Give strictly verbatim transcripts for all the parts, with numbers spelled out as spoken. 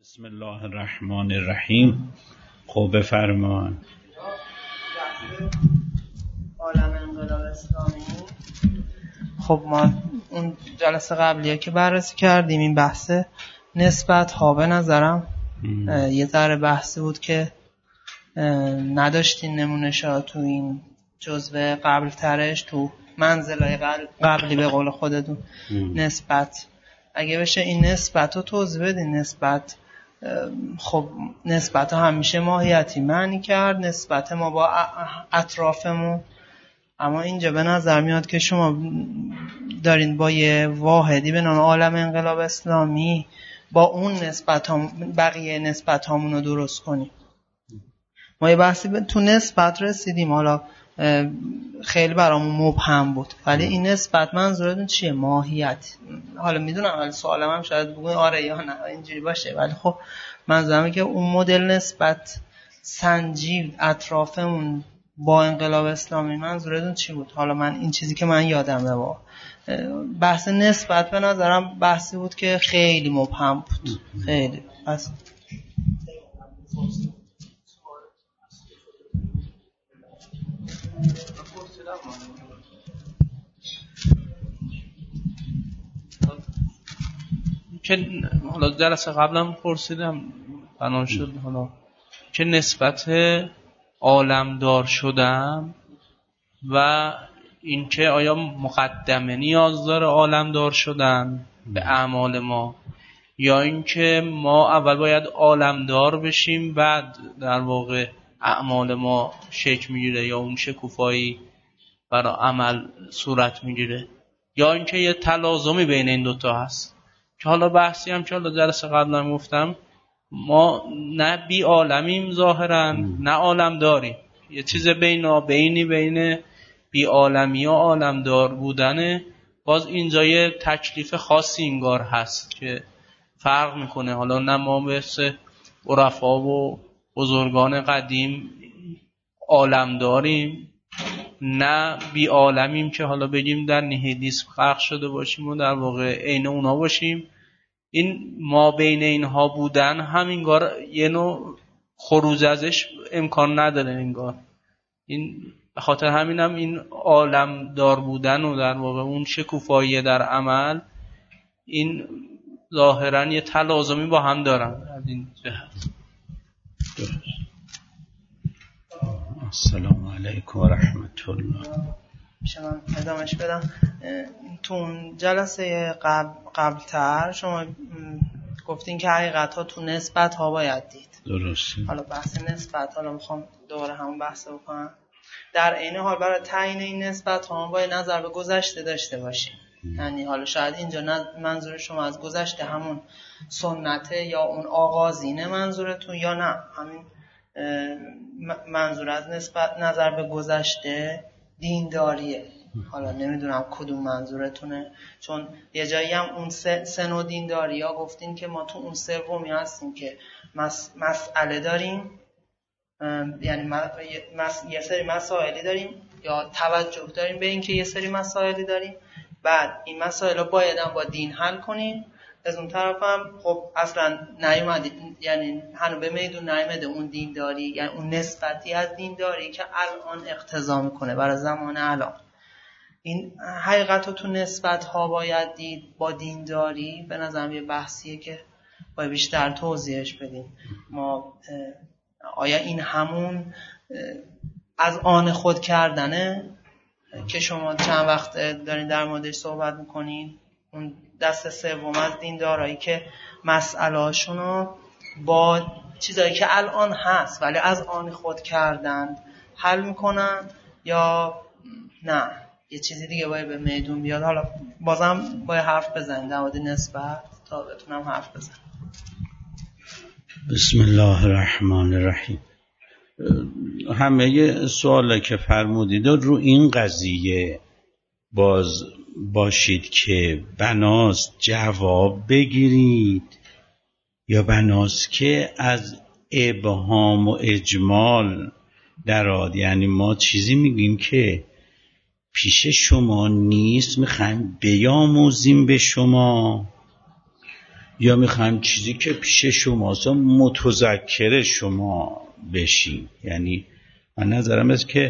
بسم الله الرحمن الرحیم. خب بفرمان. عالم انقلاب اسلامی. خب ما اون جلسه قبلیه که بررسی کردیم این بحث نسبت ها به نظرم یه ذره بحثی بود که نداشتین نمونه‌شا تو این جزوه قبل ترش تو منزلای قبلی به قول خودتون نسبت اگه بشه این نسبت رو توضیح بدین. نسبت خب نسبت ها همیشه ماهیتی معنی کرد، نسبت ما با اطرافمون، اما اینجا به نظر میاد که شما دارین با یه واحدی به نام عالم انقلاب اسلامی با اون نسبت هم بقیه نسبت هامون رو درست کنیم. ما یه بحثی تو نسبت رسیدیم، حالا خیلی برامون مبهم بود، ولی این نسبت منظورتون چیه؟ ماهیت. حالا میدونم ولی سوالم هم شاید بگوین آره یا نه اینجوری باشه، ولی خب منظورم که اون مدل نسبت سنجید اطرافمون با انقلاب اسلامی منظورتون چی بود؟ حالا من این چیزی که من یادمه با بحث نسبت به نظرم بحثی بود که خیلی مبهم بود، خیلی. پس که حالا جلسه قبلم پرسیدم بنا شد حالا که نسبت عالمدار شدن و اینکه آیا مقدمه نیاز داره عالمدار شدن به اعمال ما، یا اینکه ما اول باید عالمدار بشیم بعد در واقع اعمال ما شکل میگیره یا اون شکوفایی برای عمل صورت میگیره، یا اینکه یه تلازمی بین این دوتا هست. که حالا بحثی هم که حالا جلسه قبلا گفتم ما نه بی عالمیم ظاهرا نه عالم داریم، یه چیز بینا بینی بین بی عالمی و عالم دار بودنه. باز اینجا یه تکلیف خاصی انگار هست که فرق میکنه. حالا نه ما مثل عرفا و بزرگان قدیم عالم داریم نه بی عالمیم که حالا بگیم در نیهیلیسم غرق شده باشیم و در واقع عین اونا باشیم. این ما بین اینها بودن هم انگار یه نوع خروج ازش امکان نداره انگار. این به خاطر همینم این عالم دار بودن و در واقع اون شکوفایی در عمل این ظاهرا یه تلازمی با هم دارن از این جهت. السلام علیکم و رحمت الله. شما ادامهش بدم. تو اون جلسه قبل قبلتر شما گفتین که حقیقت ها تو نسبت ها باید دید. درسته. حالا بحث نسبت، حالا میخوام دوباره همون بحث بکنم. در عین حال برای تعیین این نسبت ها باید نظر به گذشته داشته باشیم. یعنی حالا شاید اینجا منظور شما از گذشته همون سنته یا اون آغازینه منظورتون، یا نه همین منظور از نسبت نظر به گذشته دینداریه. حالا نمیدونم کدوم منظورتونه، چون یه جایی هم اون سه, سه نوع دینداری ها گفتین که ما تو اون سومی هستیم که مس، مسئله داریم، یعنی مس، یه سری مسائلی داریم یا توجه داریم به این که یه سری مسائلی داریم، بعد این مسائل رو باید هم با دین حل کنیم. از اون طرف هم خب اصلا نیومد، یعنی هنو به میدون نیومده اون دینداری، یعنی اون نسبتی از دینداری که الان اقتضا میکنه برای زمان الان. این حقیقت رو تو نسبت ها باید دید با دینداری. به نظرم یه بحثیه که باید بیشتر توضیحش بدیم. ما آیا این همون از آن خود کردنه که شما چند وقت دارین در موردش صحبت میکنین، اون دست سوم از دیندارایی که مسئله هاشونو با چیزایی که الان هست ولی از آن خود کردن حل میکنن، یا نه یه چیزی دیگه باید به میدون بیاد؟ حالا بازم باید حرف بزنید در مورد نسبت تا بتونم حرف بزنم. بسم الله الرحمن الرحیم. همه سوالا که فرمودید رو این قضیه باز باشید که بناست جواب بگیرید یا بناست که از ابهام و اجمال درآد. یعنی ما چیزی میگیم که پیش شما نیست میخوایم بیاموزیم به شما، یا میخوایم چیزی که پیش شماست متذکر شما بشیم. یعنی من نظرم است که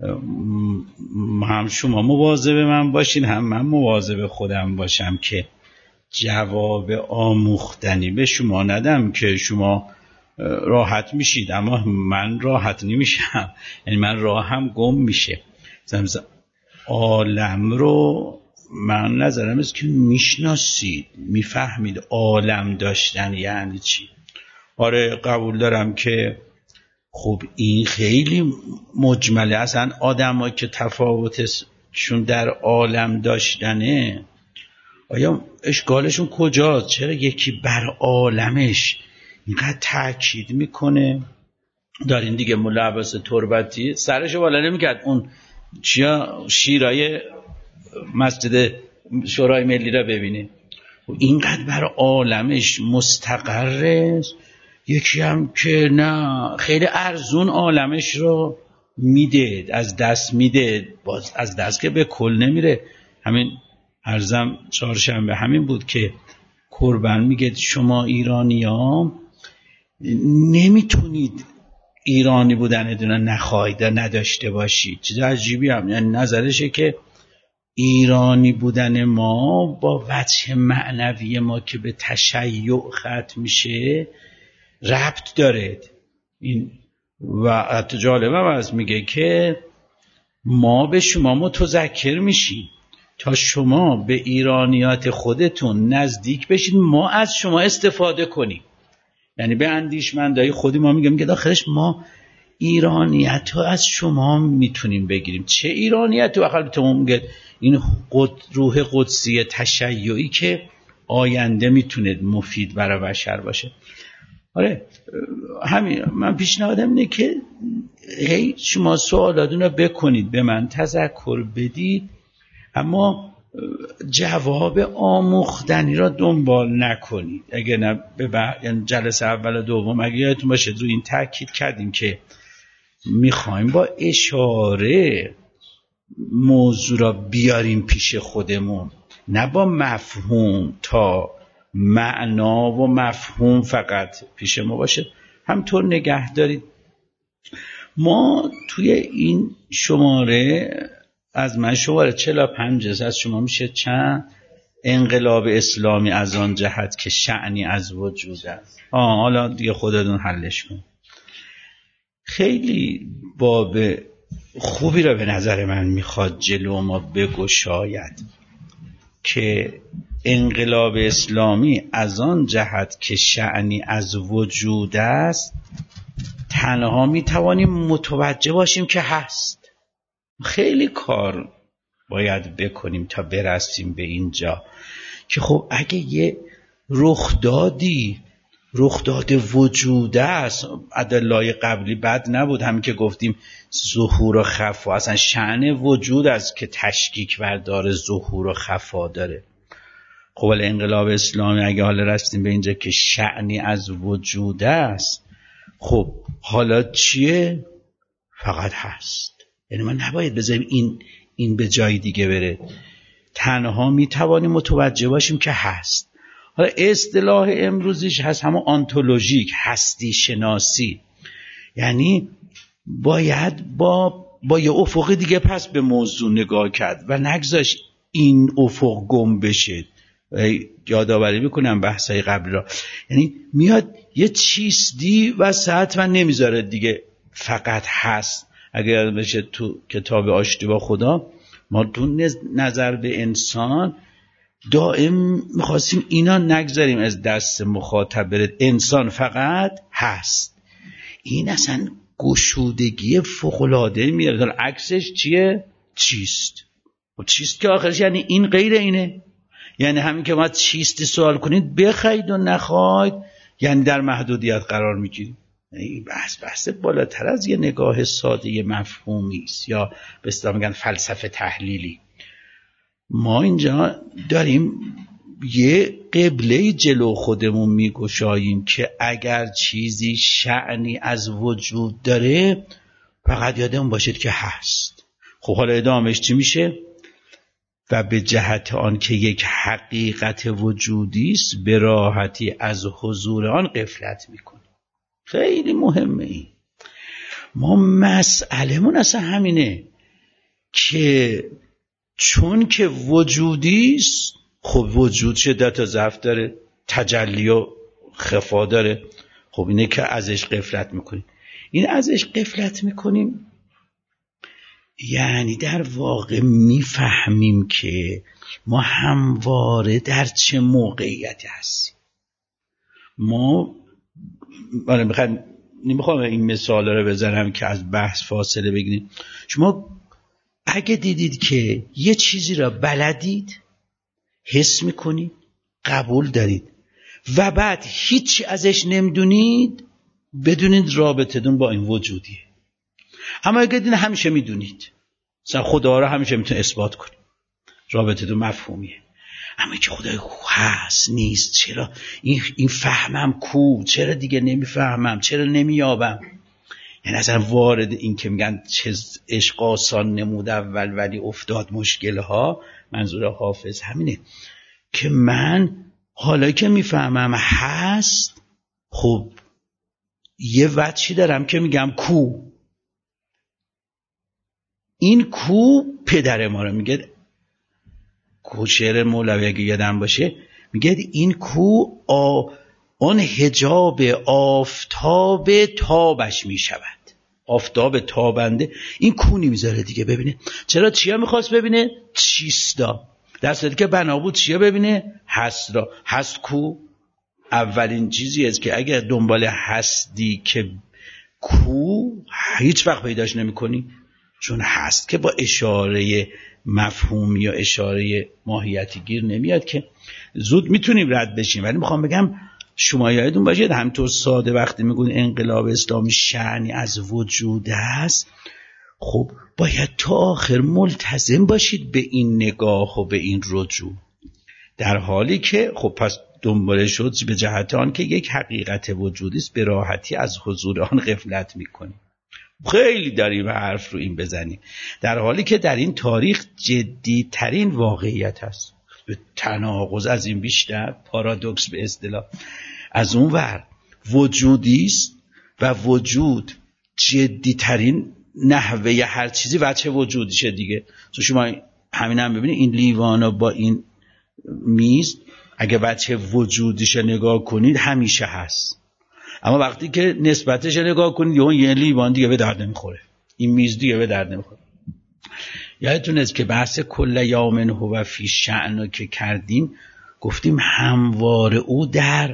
هم شما مواظب من باشین هم من مواظب خودم باشم که جواب آموختنی به شما ندم که شما راحت میشید اما من راحت نمیشم. یعنی من راهم گم میشه. عالم رو من نظرم است که میشناسید، میفهمید عالم داشتن یعنی چی. آره قبول دارم که خب این خیلی مجمله. اصلا آدم‌ها که تفاوتشون در عالم داشتنه، آیا اشکالشون کجاست؟ چرا یکی بر عالمش اینقدر تأکید میکنه؟ دارین دیگه مولا عباس تربتی سرشو بالا نمیکرد اون چیا شیرای مسجد شورای ملی را ببینید، اینقدر بر عالمش مستقره. یکی هم که نه خیلی ارزون عالمش رو میده، از دست میده، باز از دست که به کل نمیره. همین عرضم چهارشنبه همین بود که قربان میگه شما ایرانی ها نمیتونید ایرانی بودنتون نخواهید نداشته باشید. چیز عجیبی هم، یعنی نظرشه که ایرانی بودن ما با وجه معنوی ما که به تشیع ختم میشه ربط داره. این و حتی جالبه از میگه که ما به شما متذکر میشیم تا شما به ایرانیات خودتون نزدیک بشید، ما از شما استفاده کنیم. یعنی به اندیشمندای خودی ما میگم که داخلش ما ایرانیت ها از شما میتونیم بگیریم. چه ایرانیت و البته اون میگه این قد روح قدسی تشیعی که آینده میتونه مفید برای بشر باشه. آره همین من پیشنهادم اینه که هی شما سوالاتون رو بکنید، به من تذکر بدید، اما جواب آموختنی را دنبال نکنید. اگه نه به بعد یعنی جلسه اول و دوم اگه یادتون باشه رو این تاکید کردیم که میخوایم با اشاره موضوع را بیاریم پیش خودمون، نه با مفهوم تا معنا و مفهوم فقط پیش ما باشه. همطور نگه دارید. ما توی این شماره از من شماره چهل و پنج از شما میشه چند؟ انقلاب اسلامی از آن جهت که شأنی از وجود است. آه حالا دیگه خودتون حلش کن. خیلی باب خوبی را به نظر من میخواد جلو ما بگشاید که انقلاب اسلامی از آن جهت که شأنی از وجود است تنها میتوانیم متوجه باشیم که هست. خیلی کار باید بکنیم تا برسیم به اینجا که خب اگه یه رخدادی رخداد وجود است، ادلای قبلی بد نبود، همین که گفتیم ظهور و خفا، اصلا شأن وجود است که تشکیک بردار ظهور و خفا داره. خب ولی انقلاب اسلامی اگه حالا رسیدیم به اینجا که شأنی از وجود است، خب حالا چیه؟ فقط هست. یعنی ما نباید بذاریم این این به جای دیگه بره، تنها میتوانیم متوجه باشیم که هست. حالا اصطلاح امروزیش هست همون آنتولوژیک، هستی شناسی. یعنی باید با با یه افق دیگه پس به موضوع نگاه کرد و نگذاش این افق گم بشه. یادآوری میکنم بحثای قبل را، یعنی میاد یه چیزی وسط و نمیذاره دیگه فقط هست. اگر بشه تو کتاب آشتی با خدا ما تو نظر به انسان دائم میخواستیم اینا نگذاریم از دست مخاطب بره. انسان فقط هست. این اصلا گشودگی فوق‌العاده میاره. در عکسش چیه؟ چیست. و چیست که آخرش یعنی این غیر اینه. یعنی همین که ما چیستی سوال کنید بخواید و نخواید یعنی در محدودیت قرار میگیرید. این بحث بحث بالاتر از یه نگاه ساده مفهومی است یا به اصطلاح میگن فلسفه تحلیلی. ما اینجا داریم یه قبله جلو خودمون میگشاییم که اگر چیزی شأنی از وجود داره فقط یادمون باشید که هست. خب حالا ادامهش چی میشه؟ و به جهت آن که یک حقیقت وجودی است به راحتی از حضور آن غفلت میکنیم. خیلی مهمه این. ما مسئله‌مون اصلا همینه که چون که وجودی است، خب وجود شدت و ضعف داره، تجلی و خفا داره، خب اینه که ازش غفلت میکنیم. این ازش غفلت میکنیم یعنی در واقع میفهمیم که ما همواره در چه موقعیتی هستیم. ما من میخوام نمیخوام این مثال رو بزنم که از بحث فاصله بگیریم. شما اگه دیدید که یه چیزی را بلدید، حس میکنید، قبول دارید و بعد هیچی ازش نمیدونید، بدونید رابطتون با این وجودیه. اما اگه دیدین همیشه میدونید، مثلا خدا را همیشه میتونید اثبات کنید، رابطتون مفهومیه. اما که خدای هست نیست، چرا این این فهمم کو، چرا دیگه نمیفهمم، چرا نمییابم. یعنی اصلا وارد این که میگن چه عشق آسان نمود اول ولی افتاد مشکلها، منظور حافظ همینه که من حالا که میفهمم هست، خب یه وجهی دارم که میگم کو. این کو پدر ما رو میگه، کو شعر مولوی اگه یادم باشه میگه این کو آ اون حجاب آفتاب تابش میشود. آفتاب تابنده این کو نمیذاره دیگه ببینه. چرا چیا میخواست ببینه؟ چیستا. در صورتی که بنا بود چیا ببینه؟ هست را. هست کو اولین چیزی است که اگر دنبال هستی که کو هیچ وقت پیداش نمی کنی، چون هست که با اشاره مفهومی یا اشاره ماهیتی گیر نمیاد که زود میتونیم رد بشیم. ولی میخوام بگم شما یادتون باشه همینطور ساده وقتی میگون انقلاب اسلامی شأنی از وجود است، خب باید تا آخر ملتزم باشید به این نگاه و به این رجوع، در حالی که خب پس دنباله شد به جهت آن که یک حقیقت وجودی است به راحتی از حضور آن غفلت میکنیم. خیلی داریم حرف رو این بزنیم، در حالی که در این تاریخ جدی ترین واقعیت هست. تناقض از این بیشتر، پارادوکس به اصطلاح، از اون ور وجودی است و وجود جدی ترین نحوه هر چیزی وجه وجودیشه دیگه. تو شما همین هم ببینید این لیوانا با این میز اگه وجه وجودیش نگاه کنید همیشه هست، اما وقتی که نسبتش نگاه کنید یه اون یه لیوان دیگه به درد نمیخوره، این میز دیگه به درد نمیخوره. یادتون است که بحث کل یوم هو فی شأن که کردیم، گفتیم همواره او در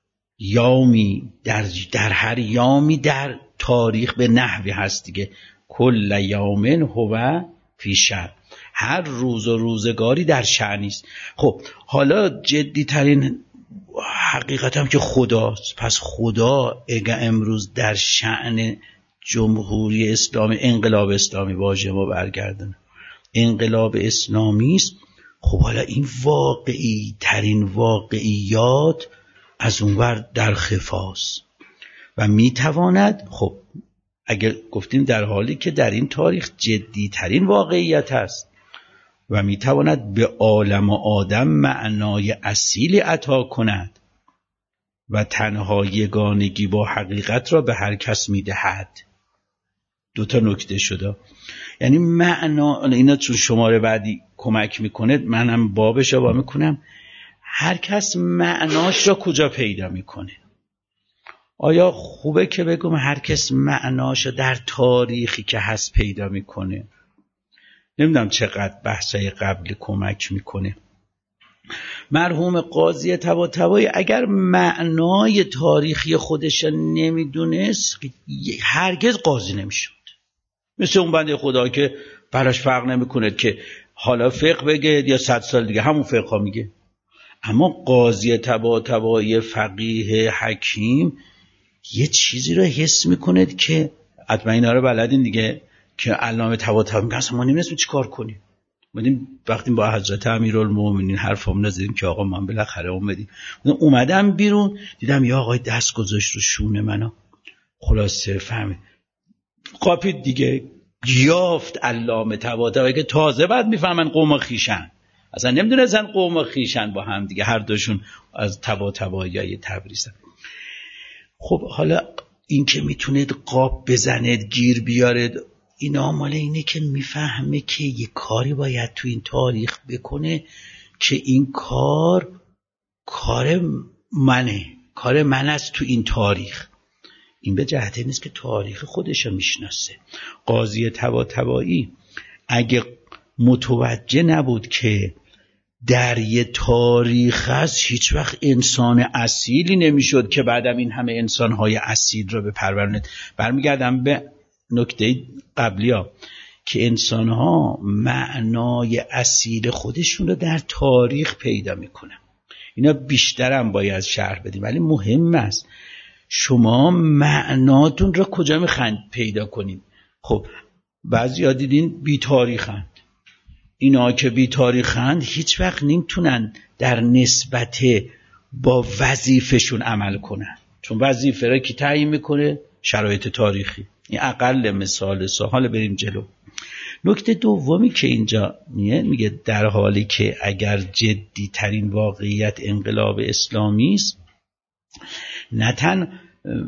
یامی در, در هر یامی در تاریخ به نحوی هست دیگه. کل یوم هو فی شأن، هر روز و روزگاری در شأنی است. خب حالا جدی ترین حقیقت هم که خداست. پس خدا اگه امروز در شأن جمهوری اسلامی، انقلاب اسلامی واژه ما برگردن، انقلاب اسلامی است، خب حالا این واقعی ترین واقعیات از اونور در خفاست و میتواند، خب اگر گفتیم در حالی که در این تاریخ جدی ترین واقعیت است و میتواند به عالم و آدم معنای اصیلی عطا کند و تنها یگانگی با حقیقت را به هر کس میدهد. دو تا نکته شده، یعنی معنا اینا چون شماره بعدی کمک میکنه، منم بابش رو با میکنم. هر کس معناش را کجا پیدا میکنه؟ آیا خوبه که بگم هر کس معناش را در تاریخی که هست پیدا میکنه؟ نمیدونم چقدر بحثای قبلی کمک میکنه. مرحوم قاضی طباطبایی اگر معنای تاریخی خودش نمیدونست هرگز قاضی نمیشد. مثل اون بنده خدا که براش فرق نمیکنه که حالا فقه بگه یا صد سال دیگه همون فقه ها میگه. اما قاضی طباطبایی فقیه حکیم یه چیزی رو حس میکنه که حتما اینا رو بلدین دیگه، که علامه طباطبایی میگه اصلا ما نمیدونیم چی کار کنیم. بودیم وقتی با حضرت امیرالمومنین حرفمون زدیم که آقا من بالاخره اومدیم، اومدم بیرون دیدم یا آقای دست گذاشت رو شونه منو، خلاصه فهمید قاپید دیگه، یافت علامه طباطبایی که تازه بعد میفهمن قوم خیشن، اصلا نمیدونستن قوم خیشن با هم دیگه، هر دوشون از تبا تبایی تبریزن. خب حالا این که میتونه قاب بزنه گیر بیاره، اینا مال اینه که میفهمه که یه کاری باید تو این تاریخ بکنه که این کار کار منه، کار من است تو این تاریخ. این به جهت نیست که تاریخ خودشو میشناسه. قاضی طباطبایی اگه متوجه نبود که در یه تاریخ هست، هیچ وقت انسان اصیلی نمیشد که بعدم این همه انسانهای اصیل رو به پرورونه. برمیگردم به نکته قبلی ها که انسانها معنای اصیل خودشون رو در تاریخ پیدا میکنن. اینا بیشترم باید شرح بدیم، ولی مهم است شما معناتون رو کجا میخواید پیدا کنید. خب بعضی ها دیدین بی تاریخند، اینا که بی تاریخند هیچ وقت نمیتونن در نسبت با وظیفشون عمل کنن، چون وظیفه را کی تعیین میکنه؟ شرایط تاریخی. این اقل مثال سا. حالا بریم جلو. نکته دومی که اینجا میگه میگه در حالی که اگر جدی ترین واقعیت انقلاب اسلامی است، نه تن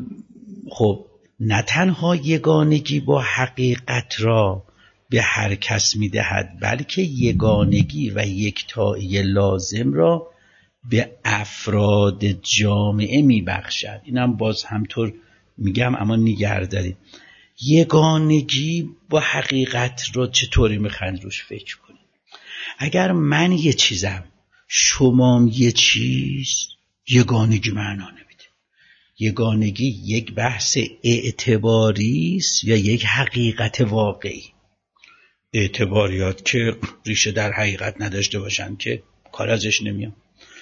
خب نه تنها یگانگی با حقیقت را به هر کس میدهد، بلکه یگانگی و یکتایی لازم را به افراد جامعه میبخشد. اینم باز همطور میگم، اما نگه دارید یگانگی با حقیقت رو چطوری میخواید روش فکر کنید. اگر من یه چیزم شمام یه چیز، یگانگی معنا نمیده. یگانگی یک بحث اعتباری است یا یک حقیقت واقعی. اعتباریات که ریشه در حقیقت نداشته باشن که کار ازش نمیام.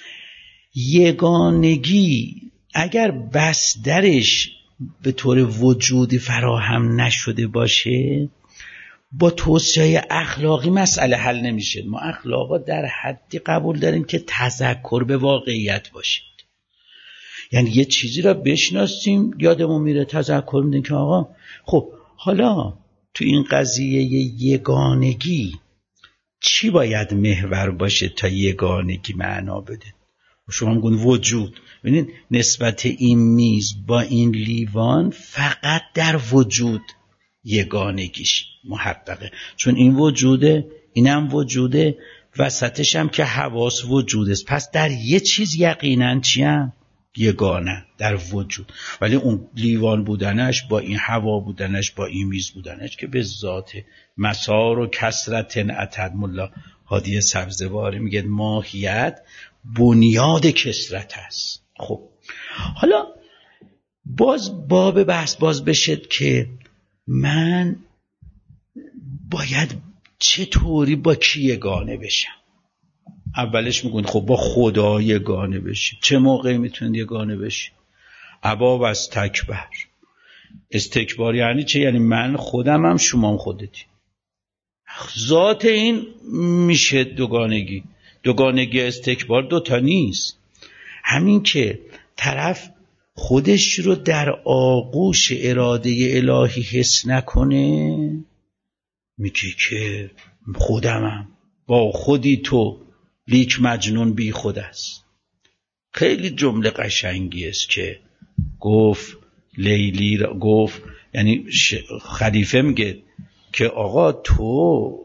یگانگی اگر بس درش به طور وجودی فراهم نشده باشه، با توصیه اخلاقی مسئله حل نمیشه. ما اخلاقا در حدی قبول داریم که تذکر به واقعیت باشه، یعنی یه چیزی را بشناسیم یادمون میره، تذکر میدیم که آقا خب حالا تو این قضیه یگانگی چی باید محور باشه تا یگانگی معنا بده؟ شما میگن وجود. ببینید نسبت این میز با این لیوان فقط در وجود یگانگیش محققه، چون این وجوده، اینم وجوده، وسطش هم که حواس وجود است. پس در یه چیز یقینا چی هم؟ یگانه در وجود. ولی اون لیوان بودنش با این هوا بودنش با این میز بودنش که به ذات مسار و کسرت اتد. ملا هادی سبزواری میگه ماهیت بنیاد کسرت است. خب حالا باز باب بحث باز بشد که من باید چطوری با کی یگانه بشم. اولش میگن خب با خدا یگانه بشی. چه موقعی میتونید یگانه بشی؟ ابا و استکبر. استکبار یعنی چه؟ یعنی من خودم هم شما هم خودتی. ذات این میشه دوگانگی. دوگانگی استکبار دوتا نیست. همین که طرف خودش رو در آغوش اراده الهی حس نکنه، میگه که خودمم، با خودی تو، لیک مجنون بی خود است. خیلی جمله قشنگی است که گفت لیلی را گفت، یعنی خلیفه میگه که آقا تو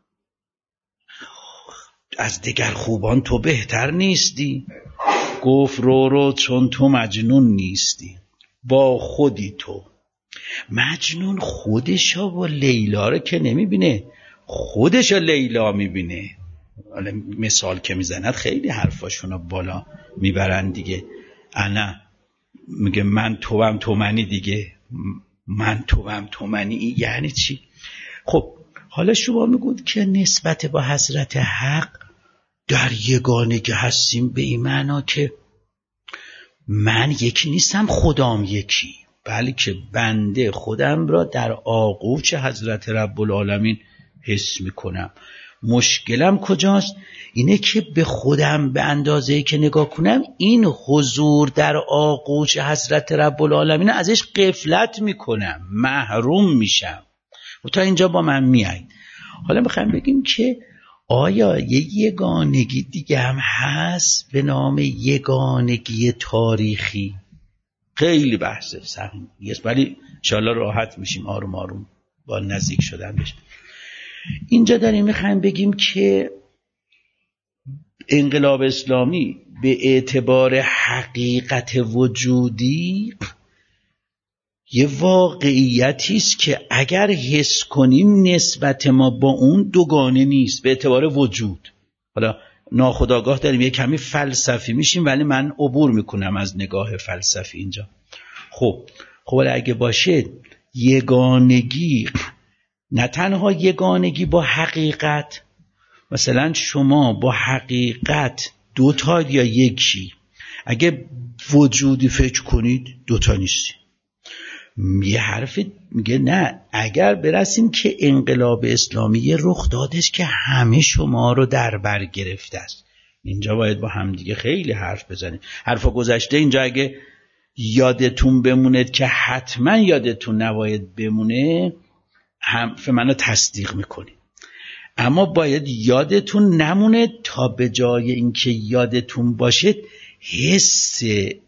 از دیگر خوبان تو بهتر نیستی. گفت رو رو چون تو مجنون نیستی، با خودی تو. مجنون خودشا و لیلا رو که نمیبینه، خودشا لیلا میبینه. مثال که میزند خیلی حرفاشونو بالا میبرن دیگه. انا میگه من توام تو منی دیگه، من توام تو منی. یعنی چی؟ خب حالا شما میگوید که نسبت با حضرت حق در یگانگی هستیم به این معنا که من یکی نیستم، خدام یکی، بلکه بنده خودم را در آغوش حضرت رب العالمین حس میکنم. مشکلم کجاست؟ اینه که به خودم به اندازه‌ای که نگاه کنم این حضور در آغوش حضرت رب العالمین ازش غفلت میکنم، محروم میشم. و تا اینجا با من میایید. حالا میخوایم بگیم که آیا یه یگانگی دیگه هم هست به نام یگانگی تاریخی؟ خیلی بحث سنگینی است، ولی انشاءالله راحت میشیم آروم آروم با نزدیک شدن بشه. اینجا داریم میخوایم بگیم که انقلاب اسلامی به اعتبار حقیقت وجودی یه واقعیتی است که اگر حس کنیم نسبت ما با اون دوگانه نیست به اعتبار وجود. حالا ناخودآگاه داریم یه کمی فلسفی میشیم، ولی من عبور میکنم از نگاه فلسفی اینجا. خب خب اگه باشه یگانگی، نه تنها یگانگی با حقیقت، مثلا شما با حقیقت دوتا یا یکی، اگه وجودی فکر کنید دوتا نیستی. یه حرف میگه نه، اگر برسیم که انقلاب اسلامی رخ دادش که همه شما رو در بر گرفته است، اینجا باید با هم دیگه خیلی حرف بزنیم. حرفا گذشته اینجا اگه یادتون بموند که حتما یادتون نباید بمونه، هم منو تصدیق میکنی، اما باید یادتون نمونه تا به جای اینکه یادتون باشه حس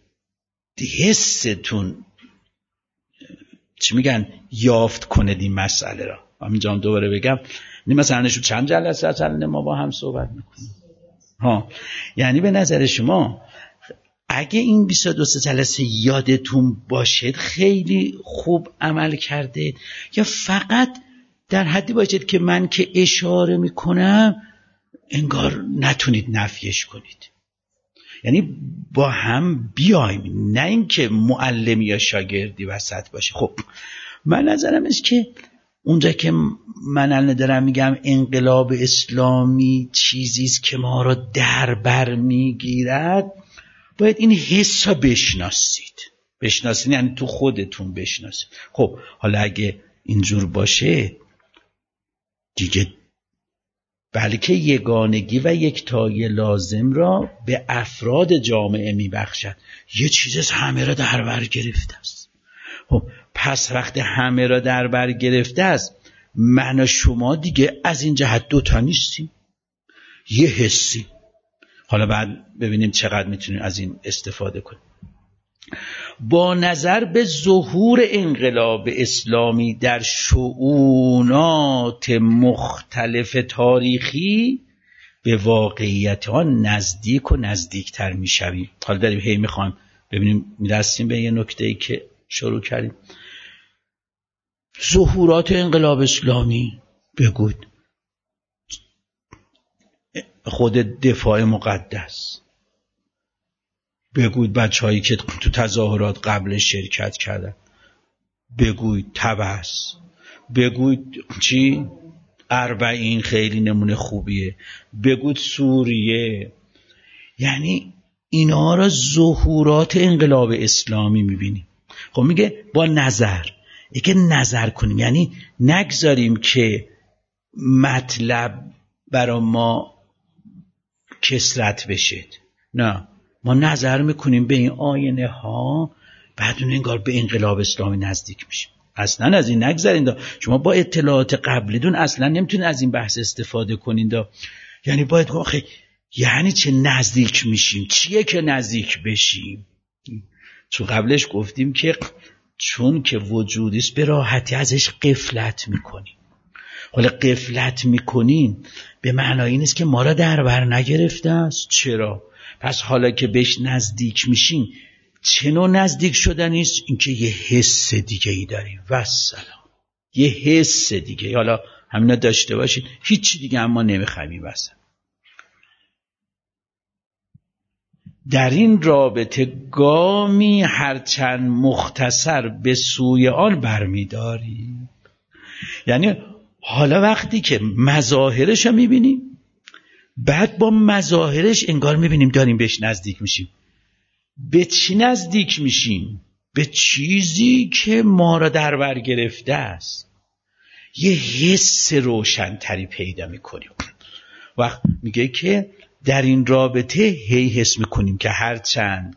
حستون چی میگن یافت کنید این مسئله را. همینجا هم دوباره بگم، مثلا نشو چند جلسه اصلا ما با هم صحبت میکنیم ها، یعنی به نظر شما اگه این بیست و دو جلسه یادتون باشه خیلی خوب عمل کرده، یا فقط در حدی باشید که من که اشاره میکنم انگار نتونید نفیش کنید؟ یعنی با هم بیایم، نه اینکه معلمی یا شاگردی وسط باشه. خب من نظرم است که اونجا که من الان دارم میگم انقلاب اسلامی چیزیست که ما رو در بر میگیرد، باید این حسا بشناسید. بشناسید یعنی تو خودتون بشناسید. خب حالا اگه اینجور باشه دیگه بلکه یگانگی و یکتایی لازم را به افراد جامعه میبخشد. یه چیز همه را در بر گرفته است. خب پس وقتی همه را در بر گرفته است، من و شما دیگه از این جهت دوتا نیستیم، یه حسی. حالا بعد ببینیم چقدر میتونیم از این استفاده کنیم. با نظر به ظهور انقلاب اسلامی در شؤونات مختلف تاریخی به واقعیت آن نزدیک و نزدیکتر میشویم. حالا داریم هی میخوایم ببینیم میرسیم به یه نکته‌ای که شروع کردیم. ظهورات انقلاب اسلامی بگوید، خود دفاع مقدس، بگوید بچه هایی که تو تظاهرات قبل شرکت کردن، بگوید تبس، بگوید چی؟ اربعین خیلی نمونه خوبیه، بگوید سوریه. یعنی اینا را ظهورات انقلاب اسلامی میبینیم. خب میگه با نظر، اگه نظر کنیم یعنی نگذاریم که مطلب برای ما کسرت بشه، نه، ما نظر میکنیم به این آینه ها، بعد اون انگار به انقلاب اسلامی نزدیک میشیم. اصلا از این نگذارین. شما با اطلاعات قبلیتون اصلا نمیتونید از این بحث استفاده کنین. یعنی باید آخه یعنی چه نزدیک میشیم؟ چیه که نزدیک بشیم؟ چون قبلش گفتیم که چون که وجودیست به راحتی ازش غفلت میکنیم. حالا غفلت میکنیم به معنای نیست که ما را در بر نگرفته است. چرا؟ پس حالا که بهش نزدیک میشیم، چه نوع نزدیک شدنیست؟ اینکه یه حس دیگه ای داریم. والسلام. یه حس دیگه. حالا همینا داشته باشید، هیچ دیگه اما نمیخوایم واسه. در این رابطه گامی هرچند مختصر به سوی آن برمیداریم. یعنی حالا وقتی که مظاهرش رو میبینیم، بعد با مظاهرش انگار میبینیم داریم بهش نزدیک میشیم. به چی نزدیک میشیم؟ به چیزی که ما را در بر گرفته است. یه حس روشن‌تری پیدا میکنیم. وقت میگه که در این رابطه هی حس میکنیم که هرچند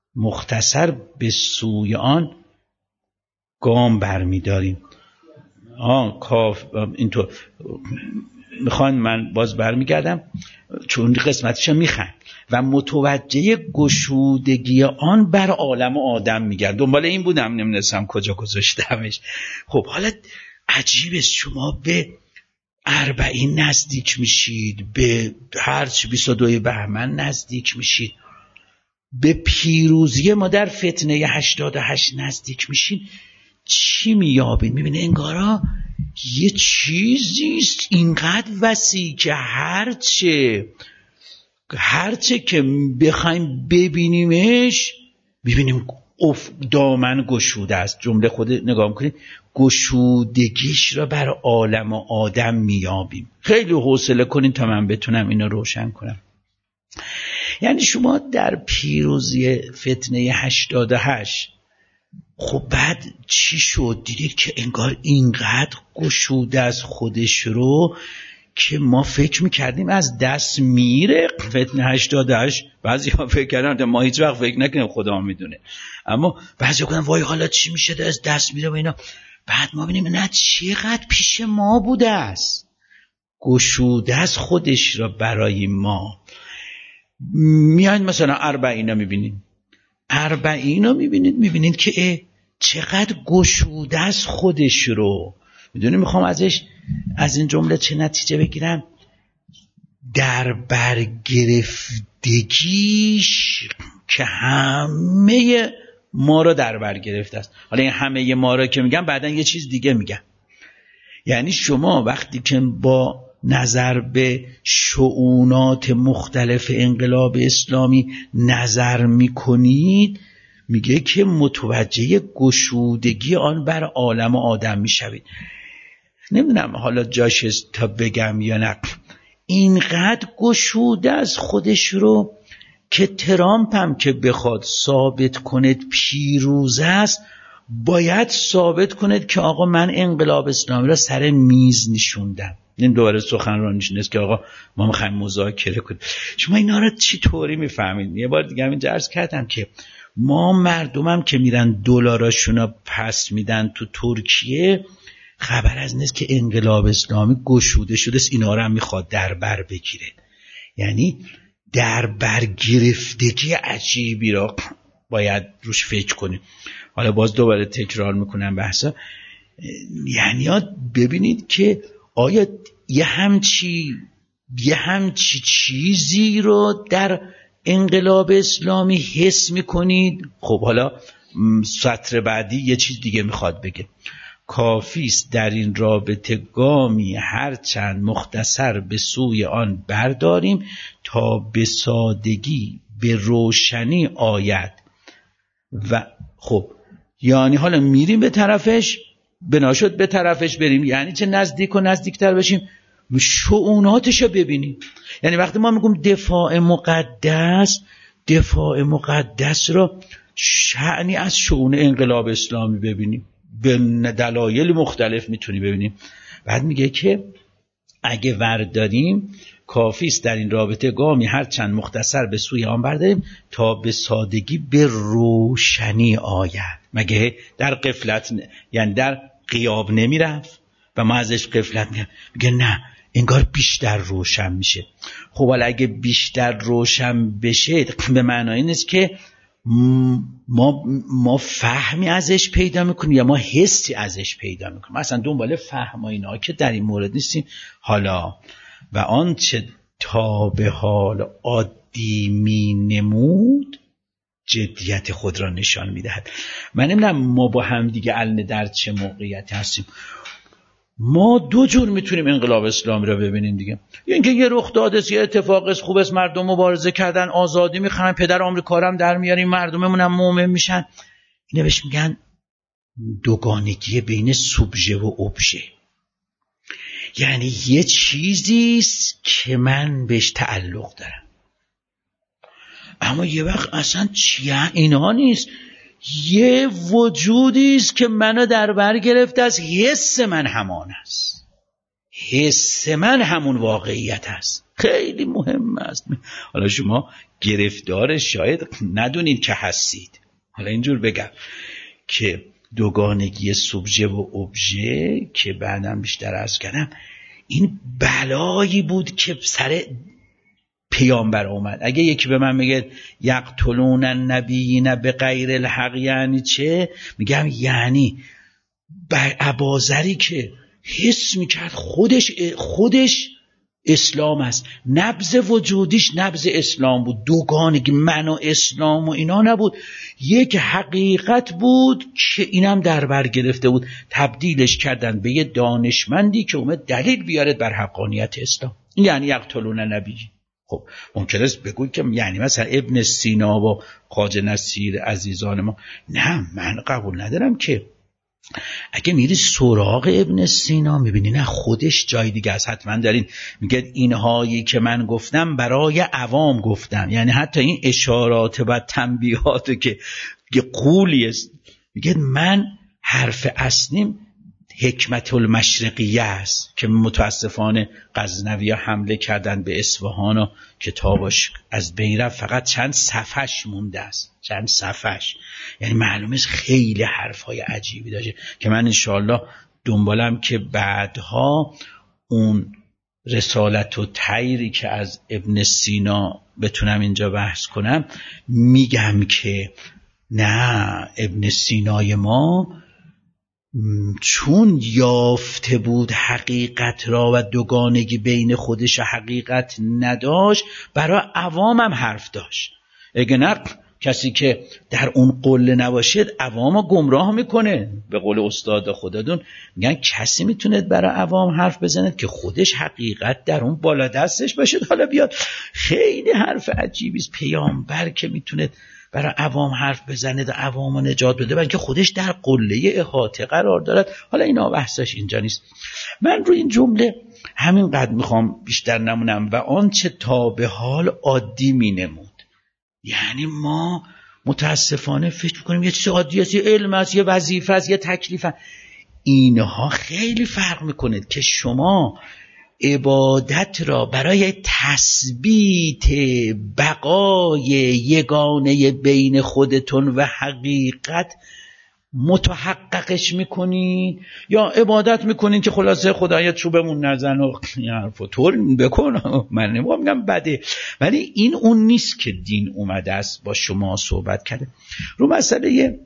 مختصر به سوی آن گام برمیداریم. آه کاف اینطور میخوان من باز برمیگردم چون قسمتشو میخوان و متوجه گشودگی آن بر عالم و آدم میگن. دنبال این بودم نمیدونستم کجا گذاشتمش. خب حالا عجیبه شما به اربعین نزدیک میشید، به هرچی بیست و دو بهمن نزدیک میشید، به پیروزی ما در فتنه هشتاد و هشت نزدیک میشین، چی میابین؟ میبینه انگارا یه چیزیست اینقدر وسیع که هرچه هرچه که بخوایم ببینیمش ببینیم اف دامن گشوده است. جمله خود نگاه میکنید گشودگیش را بر عالم و آدم میابیم. خیلی حوصله کنین تا من بتونم اینو روشن کنم. یعنی شما در پیروزی فتنه هشتاد و هشت خب بعد چی شد؟ دیدید که انگار اینقدر گشوده از خودش رو که ما فکر میکردیم از دست میره. فتنه هشتاد و هشت بعضی ها فکر کردن، ما هیچ وقت فکر نکنیم خدا میدونه، اما بعضی ها کردن وای حالا چی میشه از دست میره و اینا. بعد ما بینیم نه چقدر پیش ما بوده است، گشوده از خودش را برای ما. میاین مثلا اربعین رو میبینید، اربعین رو میبینید میبینید که چقدر گشوده از خودش رو. میدونی میخوام ازش از این جمله چه نتیجه بگیرم؟ در برگرفتگیش که همه ما رو در بر گرفته است. حالا این همه ما رو که میگم بعدن یه چیز دیگه میگم. یعنی شما وقتی که با نظر به شؤونات مختلف انقلاب اسلامی نظر میکنید، میگه که متوجه گشودگی آن بر عالم و آدم میشوید. نمیدونم حالا جاش تا بگم یا نه، اینقدر گشوده از خودش رو که ترامپ هم که بخواد ثابت کنید پیروز است، باید ثابت کنید که آقا من انقلاب اسلامی را سر میز نشوندم. این دوباره سخنرانیش نیست که آقا ما میخوایم مذاکره کنیم. شما اینا رو چی طوری میفهمید؟ یه بار دیگه همین عرض کردم که ما مردمم که میرن دلاراشونا پس میدن تو ترکیه، خبر از نیست که انقلاب اسلامی گشوده شده، اینا رو هم میخواد در بر بگیره. یعنی در بر گرفتگی عجیبی را باید روش فکر کنیم. حالا باز دوباره تکرار میکنم بحثا. یعنی ببینید که آیا یه همچی یه همچی چیزی رو در انقلاب اسلامی حس میکنید؟ خب حالا سطر بعدی یه چیز دیگه میخواد بگه. کافیست در این رابطه گامی هر چند مختصر به سوی آن برداریم تا به سادگی به روشنی آید. و خب یعنی حالا میریم به طرفش، بنا شد به طرفش بریم، یعنی چه نزدیک و نزدیکتر بشیم، شؤوناتش رو ببینیم. یعنی وقتی ما میگم دفاع مقدس، دفاع مقدس رو شأنی از شؤون انقلاب اسلامی ببینیم، به دلایل مختلف میتونی ببینیم. بعد میگه که اگه ورداریم کافیست در این رابطه گامی هر چند مختصر به سوی آن برداریم تا به سادگی به روشنی آید. مگه در غفلت یعنی در غیاب نمیرفت و ما ازش غفلت میگه میگه نه انگار بیشتر روشن میشه. خب حالا اگه بیشتر روشن بشه به معنای نیست که ما ما فهمی ازش پیدا میکنیم یا ما حسی ازش پیدا میکنیم. اصلا دنبال فهم و اینا که در این مورد نیستیم. حالا و آنچه تا به حال عادی می نمود جدیت خود را نشان میدهد. من نمیدونم ما با هم دیگه الان در چه موقعیتی هستیم. ما دو جور میتونیم انقلاب اسلامی را ببینیم دیگه. اینکه یه رخ داده، یه اتفاق خوب است، مردم مبارزه کردن، آزادی میخوان، پدر آمریکا رو هم در میاریم، مردممون هم مومن میشن. اینا بهش میگن دوگانگی بین سوبژه و ابژه. یعنی یه چیزیست که من بهش تعلق دارم، اما یه وقت اصلا چیه اینا نیست. یه وجودیست که منو در بر گرفته است، حس من همان است، حس من همون واقعیت است. خیلی مهم است. حالا شما گرفتار شاید ندونید که هستید. حالا اینجور بگم که دوگانگی سوبژه و ابژه که بعدم بیشتر عرض کردم، این بلایی بود که سر پیامبر اومد. اگه یکی به من میگه یقتلون النبیین بغیر الحق یعنی چه؟ میگم یعنی ابوذری که حس میکرد خودش خودش اسلام است، نبض وجودیش نبض اسلام بود، دوگانگی من و اسلام و اینا نبود، یک حقیقت بود که اینم در بر گرفته بود، تبدیلش کردن به یه دانشمندی که اومد دلیل بیاره بر حقانیت اسلام. یعنی یقتلون النبی. خب ممکن است بگوید که یعنی مثلا ابن سینا و خواجه نصیر عزیزان ما. نه، من قبول ندارم که اگه میری سراغ ابن سینا میبینی نه، خودش جای دیگه است. حتما دارین میگه اینهایی که من گفتم برای عوام گفتم، یعنی حتی این اشارات و تنبیهات که قولی است، میگه من حرف اصلیم حکمت المشرقیه است که متاسفانه غزنوی‌ها حمله کردن به اصفهان و کتابش از بین رفت، فقط چند صفحش مونده است، چند صفحش. یعنی معلومه خیلی حرفای عجیبی داشته که من انشاءالله دنبالم که بعدها اون رسالت و طیری که از ابن سینا بتونم اینجا بحث کنم، میگم که نه، ابن سینای ما چون یافته بود حقیقت را و دوگانگی بین خودش و حقیقت نداشت، برای عوامم حرف داشت. اگه نه کسی که در اون قله نباشد عوامو گمراه میکنه. به قول استاد خودتون میگن کسی میتونه برای عوام حرف بزنه که خودش حقیقت در اون بالا دستش باشه. حالا بیاد خیلی حرف عجیبی است، پیامبر که میتونه برای عوام حرف بزنه و عوامو نجات بده، بلکه خودش در قله احاطه قرار دارد. حالا اینا بحثش اینجا نیست. من رو این جمله همینقدر میخوام بیشتر نمونم و آنچه تا به حال عادی مینمود. یعنی ما متاسفانه فکر میکنیم یه چیز عادی است، یه علم است، یه وظیفه است، یه تکلیف است. اینها خیلی فرق میکنه که شما عبادت را برای تثبیت بقای یگانه بین خودتون و حقیقت متحققش میکنین، یا عبادت میکنین که خلاصه خدایا چوبمون نزن و این حرفو طور بکن. من نمیگم بده، ولی این اون نیست که دین اومده است با شما صحبت کرده. رو مسئله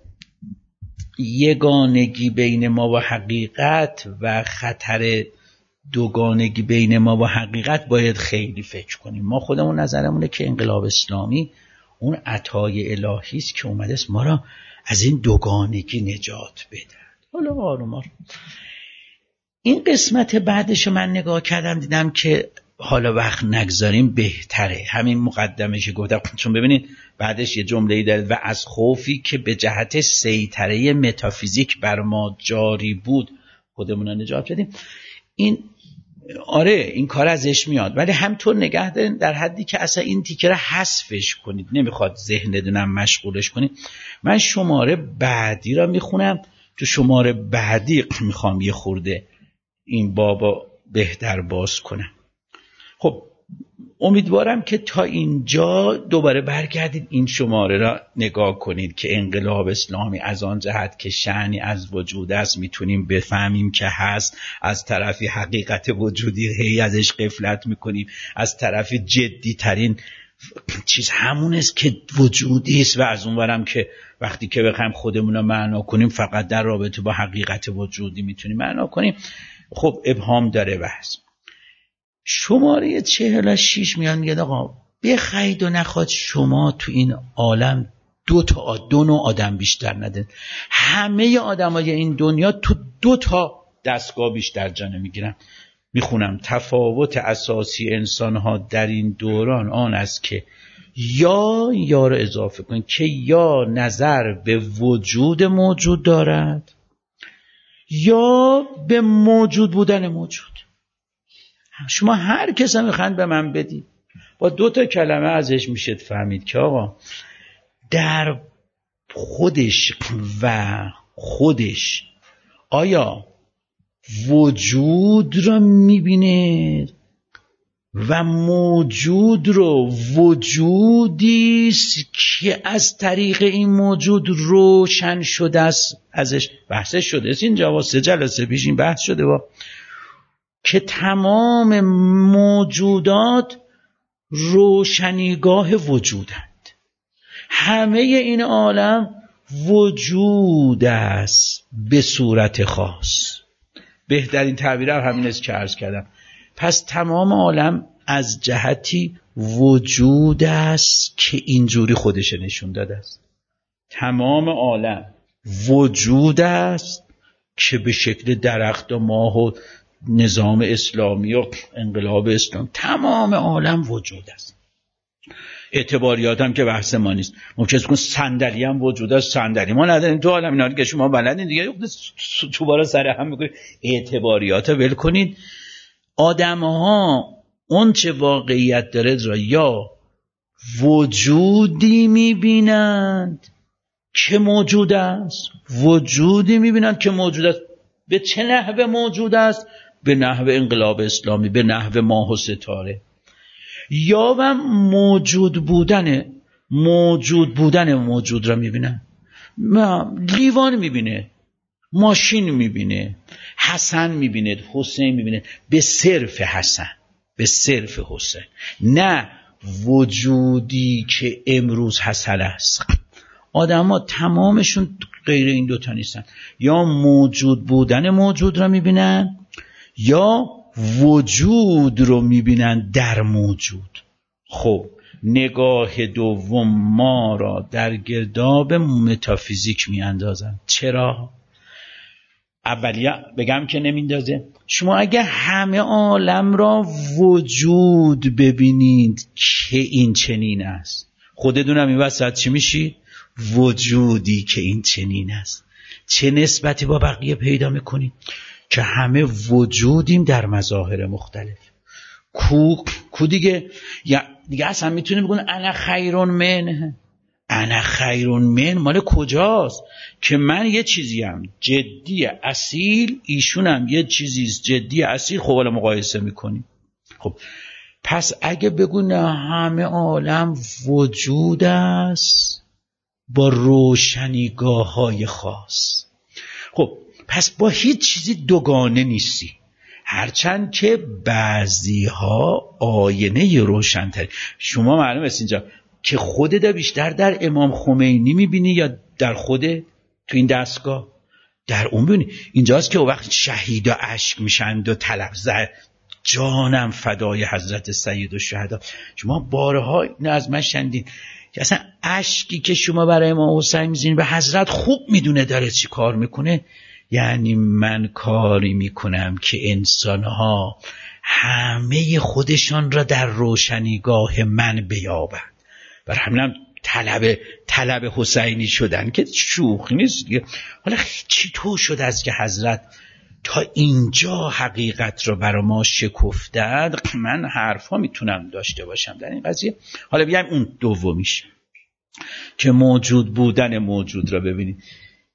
یگانگی بین ما و حقیقت و خطر دوگانگی بین ما و حقیقت باید خیلی فکر کنیم. ما خودمون نظرمونه که انقلاب اسلامی اون عطای الهی است که اومده است ما را از این دوگانگی نجات بده. حالا آروم آروم این قسمت بعدش من نگاه کردم، دیدم که حالا وقت نگذاریم بهتره. همین مقدمه که گفتم، چون ببینید بعدش یه جمله‌ای داره و از خوفی که به جهت سیطره متافیزیک بر ما جاری بود خودمون را نجات بدیم. این آره این کار ازش میاد، ولی همطور نگه دارین در حدی که اصلا این تیکه را حذفش کنید، نمیخواد ذهنتونم مشغولش کنید. من شماره بعدی را میخونم، تو شماره بعدی میخوام یه خورده این بابا بهتر باز کنم. خب امیدوارم که تا اینجا دوباره برگردید این شماره را نگاه کنید که انقلاب اسلامی از آن جهت که شأنی از وجود است میتونیم بفهمیم که هست، از طرفی حقیقت وجودی هی ازش غفلت میکنیم، از طرفی جدی ترین چیز همون است که وجودی است، و از اون ورم که وقتی که بخوایم خودمون رو معنا کنیم فقط در رابطه با حقیقت وجودی میتونیم معنا کنیم. خب ابهام داره بحث. شماره چهل و شیش میان میگه آقا بخواید و نخواد شما تو این عالم دو تا دو نوع آدم بیشتر ندن. همه آدمای این دنیا تو دو تا دستگاه بیشتر جا نمیگیرن. میخونم تفاوت اساسی انسانها در این دوران آن است که یا یا رو اضافه کن که یا نظر به وجود موجود دارد یا به موجود بودن موجود. شما هر کس هم میخواند به من بدید، با دو تا کلمه ازش میشه فهمید که آقا در خودش و خودش آیا وجود را میبینه و موجود رو وجودی است که از طریق این موجود روشن شده است. ازش بحث شده است اینجا، با سه جلسه پیش این بحث شده با که تمام موجودات روشنیگاه وجودند. همه این عالم وجود است به صورت خاص. بهترین تعبیر همین است که عرض کردم. پس تمام عالم از جهتی وجود است که اینجوری خودش نشون داده است. تمام عالم وجود است که به شکل درخت و ماه و نظام اسلامی و انقلاب اسلام تمام عالم وجود است. اعتباریات هم که بحث ما نیست. ممکنه بگن صندلی هم وجود است، صندلی ما نداریم تو عالم، اینا که شما بلدین دیگه تو بارا سر هم میگید. اعتباریات ول کنید. آدم‌ها اون چه واقعیت داره را یا وجودی میبینند که موجود است، وجودی میبینند که موجود است. به چه نحوه موجود است؟ به نحوه انقلاب اسلامی، به نحوه ماه و ستاره. یا و موجود بودن موجود بودن موجود را میبینن. لیوان میبینه، ماشین میبینه، حسن میبینه، حسین میبینه، به صرف حسن، به صرف حسین، نه وجودی که امروز حسن است. آدم ها تمامشون غیر این دوتا نیستن. یا موجود بودن موجود را میبینن یا وجود رو میبینن در موجود. خب نگاه دوم ما را در گرداب متافیزیک میاندازن. چرا؟ اولیه بگم که نمیندازه. شما اگه همه عالم را وجود ببینید که این چنین است، خودتون هم این وسط چی میشید؟ وجودی که این چنین است. چه نسبتی با بقیه پیدا میکنید؟ که همه وجودیم در مظاهر مختلف. کو کو دیگه یا دیگه اصلا میتونیم بگن انا خیرون من. انا خیرون من مال کجاست؟ که من یه چیزیم جدی اصیل، ایشونم یه چیزی جدی اصیل. خب حالا مقایسه میکنیم. خب پس اگه بگن همه عالم وجود است با روشنیگاه های خاص، خب پس با هیچ چیزی دوگانه نیستی، هرچند که بعضی ها آینه روشن‌تر. شما معلوم است اینجا که خودت بیشتر در امام خمینی میبینی یا در خودت تو این دستگاه؟ در اون ببینی. اینجاست که وقت شهیدا اشک میشند و طلب زد جانم فدای حضرت سید الشهدا. شما بارها اینو از من شنیدین که اصلا اشکی که شما برای امام حسین میزنید به حضرت خوب میدونه داره چی کار میکنه. یعنی من کاری میکنم که انسانها همه خودشان را در روشنیگاه من بیابند. بر همینم طلب طلب حسینی شدن که شوخی نیست. حالا چی تو شد از که حضرت تا اینجا حقیقت رو برای ما شکفتند؟ من حرفا میتونم داشته باشم در این قضیه. حالا بیایم اون دومیش که موجود بودن موجود را ببینید.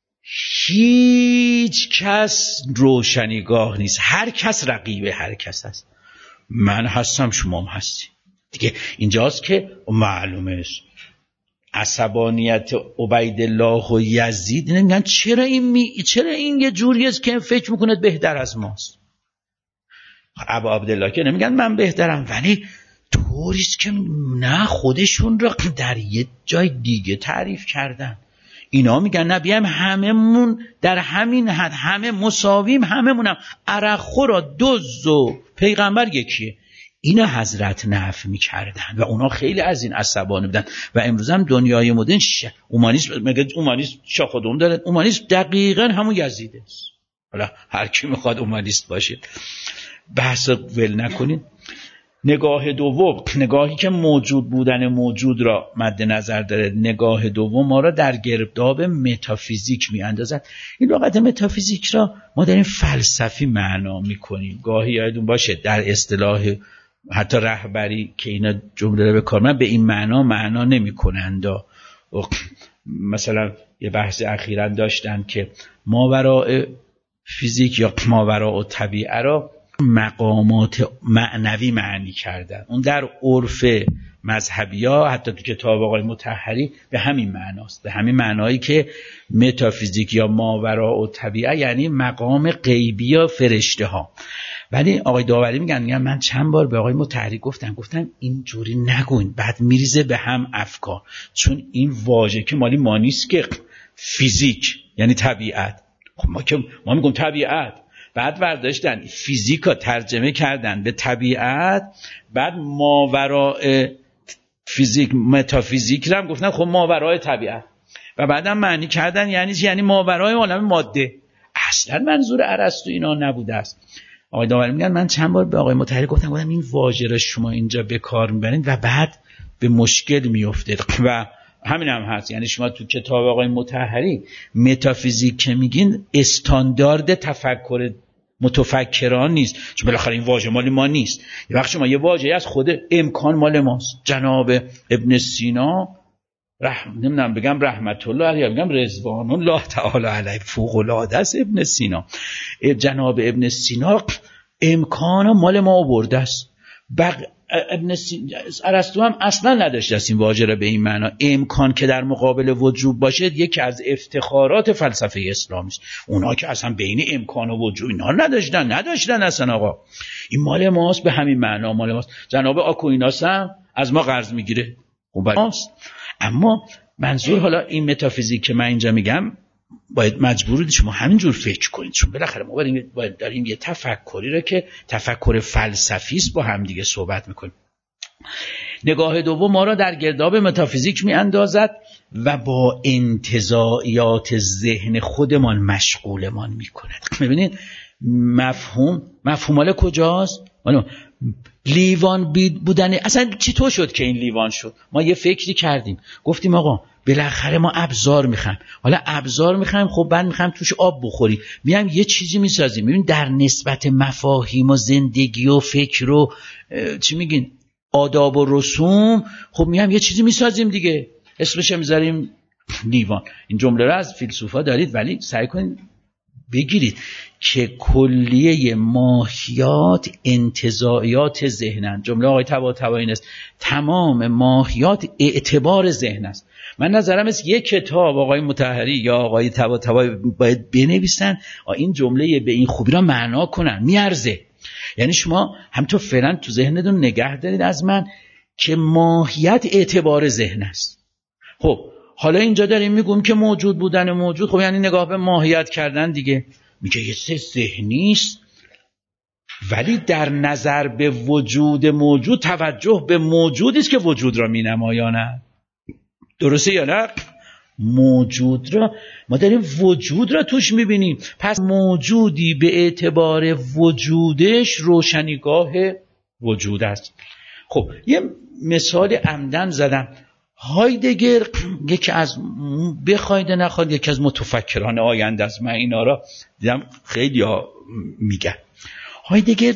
هیچ کس روشنیگاه نیست، هر کس رقیب هر کس هست. من هستم، شما هم هستی دیگه. اینجاست که معلومه است عصبانیت عبیدالله و یزید نمیگن چرا این می... چرا این یه جوری است که فکر میکنه بهتر از ماست. ابا عبدالله که نمیگن من بهترم، ولی طوریست که نه خودشون را در یه جای دیگه تعریف کردن. اینا میگن نه بیایم هممون در همین حد، همه مساویم، هممونم عرق خورا دز و پیغمبر یکیه. اینا حضرت نفی میکردن و اونا خیلی از این عصبانی بودن. و امروز هم دنیای مدرن ش... اومانیسم میگه اومانیسم شاخدوم داره. اومانیسم دقیقاً همون یزیده است. حالا هر کی میخواد اومانیست باشه، بحث ول نکنید. نگاه دوم، نگاهی که موجود بودن موجود را مد نظر داره، نگاه دوم ما را در گرداب متافیزیک می اندازد. این لغت متافیزیک را ما داریم فلسفی معنا می کنیم. گاهی یادتون باشه در اصطلاح حتی رهبری که اینا جمله را به کار میبرن به این معنا معنا نمی کنند. مثلا یه بحث اخیراً داشتن که ماوراء فیزیک یا ماوراء طبیعه را مقامات معنوی معنی کردن. اون در عرف مذهبی ها حتی تو کتاب آقای مطهری به همین معناست، به همین معنایی که متافیزیک یا ماوراء و طبیعه یعنی مقام غیبی یا فرشته ها. ولی آقای داوری میگن میگن من چند بار به آقای مطهری گفتم گفتم اینجوری نگوین، بعد میریزه به هم افکار، چون این واژه که مالی ما نیست که فیزیک یعنی طبیعت. خب ما که ما میگم طبیعت، بعد برداشتن فیزیکا ترجمه کردن به طبیعت، بعد ماوراء فیزیک متافیزیک رو هم گفتن خب ماوراء طبیعت، و بعدم معنی کردن یعنی یعنی ماوراء عالم ماده. اصلا منظور ارسطو اینا نبوده است. آقای داوری میگن من چند بار به آقای مطهری گفتم گفتم این واژه رو شما اینجا به کار میبرید و بعد به مشکل میافتید و همین هم هست. یعنی شما تو کتاب آقای مطهری متافیزیک که میگین استاندارد تفکر متفکران نیست، چون بالاخره این واژه مال ما نیست. یه وقت شما یه واژه از خود امکان مال ماست. جناب ابن سینا رحم نمیدونم بگم رحمت الله علیه بگم رضوان الله تعالی علیه، فوق العاده است ابن سینا. جناب ابن سینا امکان مال ما آورده است. بق ابن سینا ارسطو هم اصلا نداشته است این واژه را به این معنا. امکان که در مقابل وجود باشه یکی از افتخارات فلسفه اسلامی است. اونا که اصلا بین امکان و وجود اینا نداشتن نداشتن اصلا. آقا این مال ماست، به همین معنا مال ماست. جناب آکویناس هم از ما قرض میگیره، اون ماست. اما منظور حالا این متافیزیک که من اینجا میگم باید مجبورید شما همینجور فکر کنید، چون بالاخره ما باید, باید داریم یه تفکری رو که تفکر فلسفی است با هم دیگه صحبت میکنیم. نگاه دوم ما را در گرداب متافیزیک میاندازد و با انتزاعیات ذهن خودمان مشغولمان میکند. ببینید مفهوم مفهوم مال کجاست؟ مال لیوان بودن. اصلا چطور شد که این لیوان شد؟ ما یه فکری کردیم گفتیم آقا بالاخره ما ابزار میخوایم، حالا ابزار میخوایم خب بعد میخوایم توش آب بخوریم، میایم یه چیزی میسازیم. ببین در نسبت مفاهیم و زندگی و فکر و چی میگین آداب و رسوم، خب میایم یه چیزی میسازیم دیگه، اسمش میذاریم لیوان. این جمله رو از فیلسوفا دارید، ولی سعی کنید بگیرید که کلیه ماهیات انتزاعیات ذهنن. جمله آقای طباطبایی است تمام ماهیات اعتبار ذهن است. من نظرم است یک کتاب آقای مطهری یا آقای طباطبایی باید بنویسن این جمله به این خوبی را معنا کنن، میارزه. یعنی شما هم تو فعلا تو ذهنتون نگه دارید از من که ماهیت اعتبار ذهن است. خب حالا اینجا داریم میگم که موجود بودن موجود، خب یعنی نگاه به ماهیت کردن دیگه. میگه یه چیز ذهنی است ولی در نظر به وجود موجود توجه به موجودی است که وجود را مینمایاند. درسته یا نه؟ موجود را ما داریم وجود را توش میبینیم، پس موجودی به اعتبار وجودش روشنیگاه وجود است. خب یه مثال عمدن زدم. هایدگر یکی از بخواید نخواید یکی از متفکران آینده است. من اینا را دیدم خیلی ها میگن. هایدگر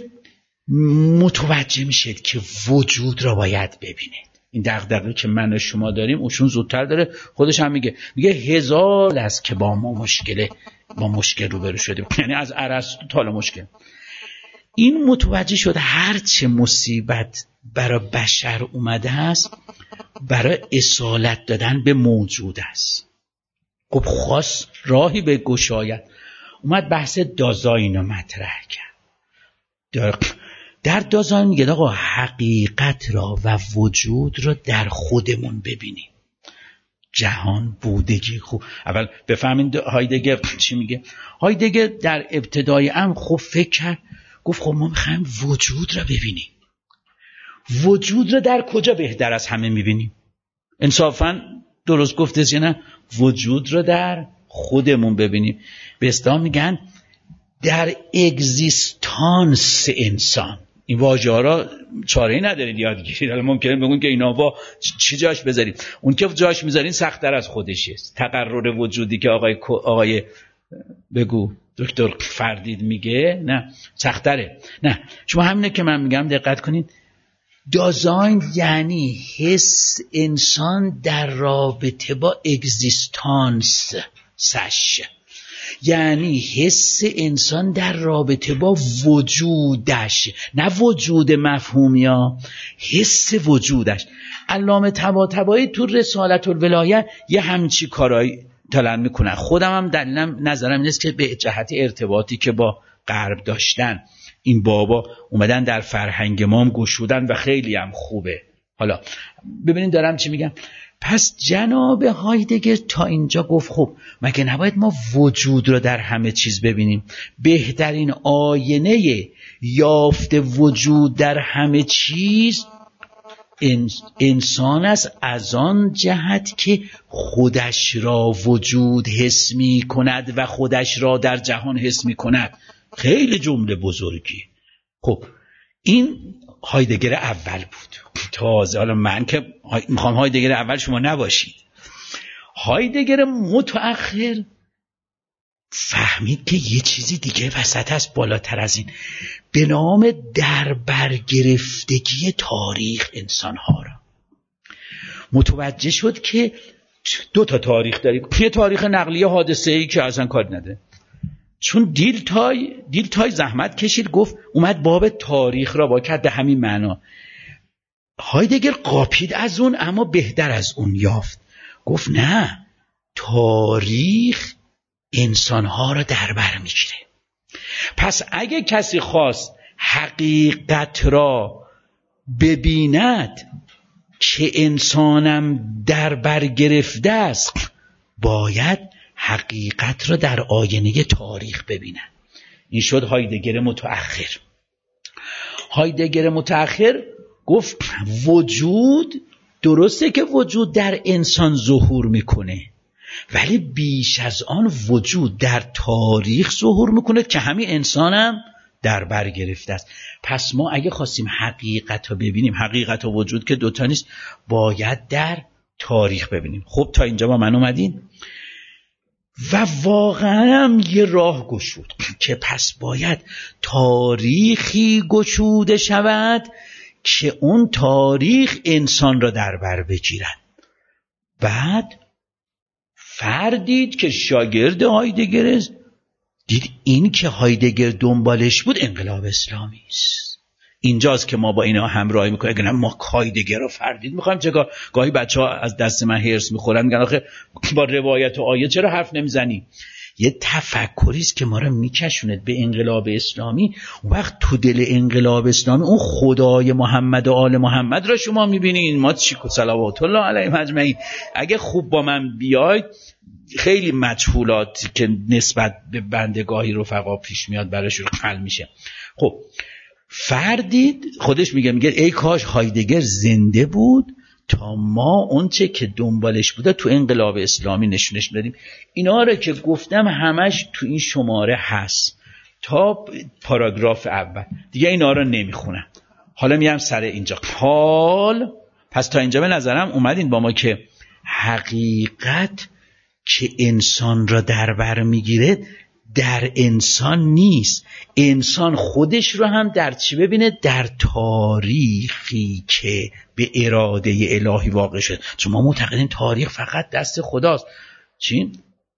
متوجه میشه که وجود را باید ببینید. این دغدغه که من و شما داریم اوشون زودتر داره. خودش هم میگه میگه هزار است که با ما مشکله با مشکل روبرو شدیم، یعنی از ارسطو تا مشکل. این متوجه شد هر چه مصیبت برای بشر اومده است برای اصالت دادن به موجود است. خب خواست راهی به گشاید، اومد بحث دازاین رو مطرح کرد. در, در دازاین میگه آقا حقیقت را و وجود را در خودمون ببینیم. جهان بودگی. خوب اول بفهمین هایدگر چی میگه. هایدگر در ابتدای امر خب فکر کرد، گفت خب ما میخوایم وجود را ببینیم. وجود را در کجا بهتر از همه میبینیم؟ انصافاً درست گفته است یا نه؟ وجود را در خودمون ببینیم. به اصطلاح میگن در اگزیستانس انسان. این واژه ها را چاره‌ای ندارید یاد گیرید. حالا ممکنه بگون که اینا با چی جاش بذارید. اون که جاش میذارین سخت‌تر از خودشه. تقرر وجودی که آقای آقای بگو دکتر فردید میگه نه سخت‌تره. نه شما همینه که من میگم دقت کنید. دازاین یعنی حس انسان در رابطه با اگزیستانس سش، یعنی حس انسان در رابطه با وجودش، نه وجود مفهومی ها، حس وجودش. علامه طباطبایی تو رسالت الولایه یه همچی کارایی تلن میکنن. خودم هم دلیلم نظرم اینه که به جهت ارتباطی که با غرب داشتن این بابا اومدن در فرهنگ ما هم گشودن و خیلی هم خوبه. حالا ببینین دارم چی میگم. پس جناب هایدگر تا اینجا گفت خب مگه نباید ما وجود رو در همه چیز ببینیم؟ بهترین آینه یافت وجود در همه چیز انسان است، از آن جهت که خودش را وجود حس می کند و خودش را در جهان حس می کند. خیلی جمله بزرگی. خب این هایدگر اول بود. تازه حالا من که میخوام هایدگر اول شما نباشید. هایدگر متأخر فهمید که یه چیزی دیگه وسط هست بالاتر از این، به نام در برگرفتگی تاریخ انسانها را. متوجه شد که دو تا تاریخ داریم. یه تاریخ نقلیه حادثه‌ای که اصلا کار نده، چون دیلتای دیلتای زحمت کشید، گفت اومد باب تاریخ را با کرد به همین معنا. هایدگر قاپید از اون، اما بهتر از اون یافت. گفت نه، تاریخ انسانها را در بر میگیره. پس اگه کسی خواست حقیقت را ببیند که انسانم در بر گرفته است، باید حقیقت را در آینه تاریخ ببیند. این شد هایدگر متأخر. هایدگر متأخر گفت وجود، درسته که وجود در انسان ظهور میکنه، ولی بیش از آن وجود در تاریخ ظهور میکنه که همین انسانم در بر گرفته است. پس ما اگه خواستیم حقیقت رو ببینیم، حقیقت و وجود که دوتا نیست، باید در تاریخ ببینیم. خب تا اینجا با من اومدین و واقعا هم یه راه گشود که پس باید تاریخی گشوده شود که اون تاریخ انسان را در بر بگیرد. بعد فردید که شاگرد هایدگر است، دید این که هایدگر دنبالش بود انقلاب اسلامی است. اینجاست که ما با اینا همراهی میکنیم. اگه نه ما هایدگر رو فردید میخوایم چه؟ گاهی بچه ها از دست من هرس میخورن، میگن آخه با روایت و آیه چرا حرف نمیزنی؟ یه تفکری است که ما رو میکشوند به انقلاب اسلامی. اون وقت تو دل انقلاب اسلامی اون خدای محمد و آل محمد رو شما میبینین. ما چی که صلوات الله علیهم اجمعین. اگه خوب با من بیاید، خیلی مجهولاتی که نسبت به بندگاهی رفقا پیش میاد براشون حل میشه. خب فردید خودش میگه میگه ای کاش هایدگر زنده بود تا ما اونچه که دنبالش بوده تو انقلاب اسلامی نشونش بدیم. اینا رو که گفتم همش تو این شماره هست تا پاراگراف اول، دیگه اینا رو نمیخونم. حالا میام سر اینجا. حال پس تا اینجا به نظرم اومدین با ما که حقیقت که انسان را در بر میگیره در انسان نیست. انسان خودش رو هم در چی ببینه؟ در تاریخی که به اراده الهی واقع شد. چون ما معتقدیم تاریخ فقط دست خداست. چی؟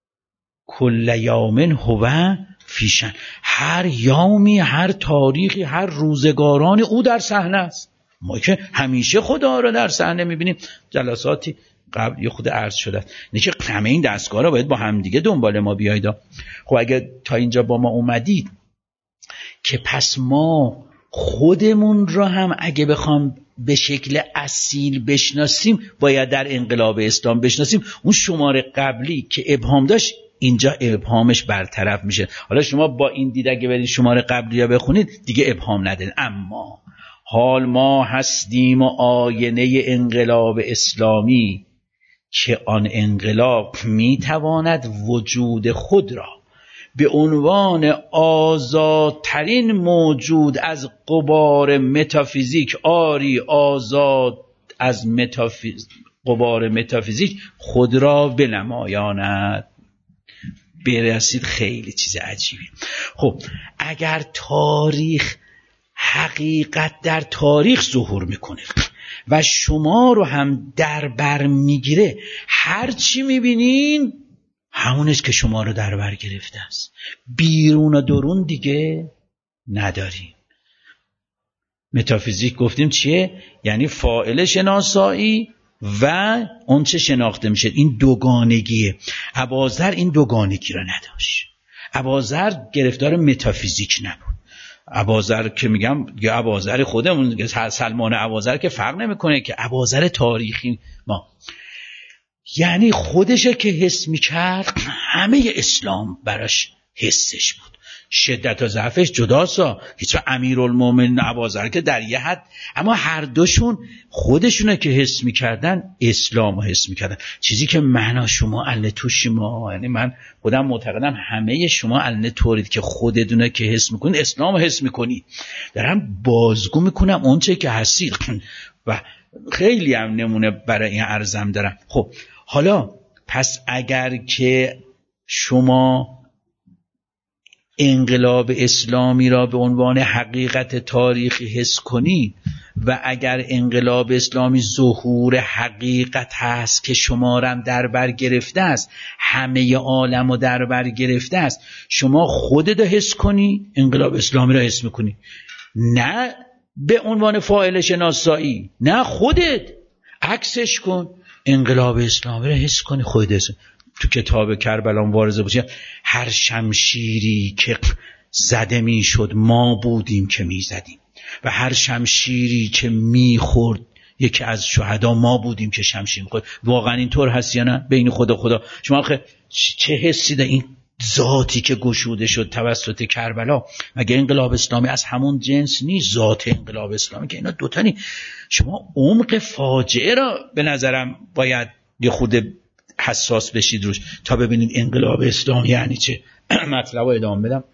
کل یومن هو فیشن، هر یومی، هر تاریخی، هر روزگارانی او در صحنه است. ما که همیشه خدا رو در صحنه میبینیم. جلساتی قبل یه خود عرض شده نه که همه این دستگاه را باید با هم دیگه دنبال ما بیایید. خب اگه تا اینجا با ما اومدید که پس ما خودمون را هم اگه بخوام به شکل اصیل بشناسیم باید در انقلاب اسلام بشناسیم. اون شماره قبلی که ابهام داشت اینجا ابهامش برطرف میشه. حالا شما با این دید اگه برید شماره قبلی ها بخونید دیگه ابهام ندارید. اما حال ما هستیم و آینه انقلاب اسلامی که آن انقلاب میتواند وجود خود را به عنوان آزادترین موجود از غبار متافیزیک، آری آزاد از متافیز... غبار متافیزیک خود را بنمایاند. برسید خیلی چیز عجیبی. خب اگر تاریخ، حقیقت در تاریخ ظهور میکنه و شما رو هم در بر میگیره، هر چی میبینین همونست که شما رو در بر گرفته است. بیرون و درون دیگه نداریم. متافیزیک گفتیم چیه؟ یعنی فاعل شناسایی و اون چه شناخته میشه، این دوگانگیه. اباذر این دوگانگی را نداشت. اباذر گرفتار متافیزیک نبود. اباذر که میگم یا اباذر خودمون سلمان اباذر که فرق نمیکنه، که اباذر تاریخی ما یعنی خودشه که حس میکرد همه اسلام براش حسش بود. شدت و ضعفش جداسا، هیچ امیرالمومنین اباذر که در یه حد، اما هر دوشون خودشونه که حس میکردن اسلام رو حس میکردن. چیزی که من و شما الان توش ما، یعنی من خودم معتقدم همه شما الان طورید که خودتونه که حس میکنید اسلام رو حس میکنید. دارم بازگو میکنم اون چه که هستید و خیلی هم نمونه برای این عرضم دارم. خب حالا پس اگر که شما انقلاب اسلامی را به عنوان حقیقت تاریخی حس کنید و اگر انقلاب اسلامی ظهور حقیقت هست که شما را در بر گرفته است، همه عالم رو در بر گرفته است، شما خودت رو حس کنی، انقلاب اسلامی را حس میکنی، نه به عنوان فاعل شناسایی، نه خودت عکسش کن، انقلاب اسلامی را حس کنی خودت. تو کتاب کربلا مبارزه بود، هر شمشیری که زده می شد ما بودیم که می زدیم و هر شمشیری که می خورد یکی از شهدا ما بودیم که شمشیر می خورد. واقعا اینطور هست یا نه؟ بین خدا خدا شما آخه چه حسی ده این ذاتی که گشوده شد توسط کربلا؟ مگه انقلاب اسلامی از همون جنس نیست؟ ذات انقلاب اسلامی که اینا دوتا نی. شما عمق فاجعه را به نظرم باید یه خود حساس بشید روش تا ببینید انقلاب اسلامی یعنی چه. مطلب رو ادامه بدم.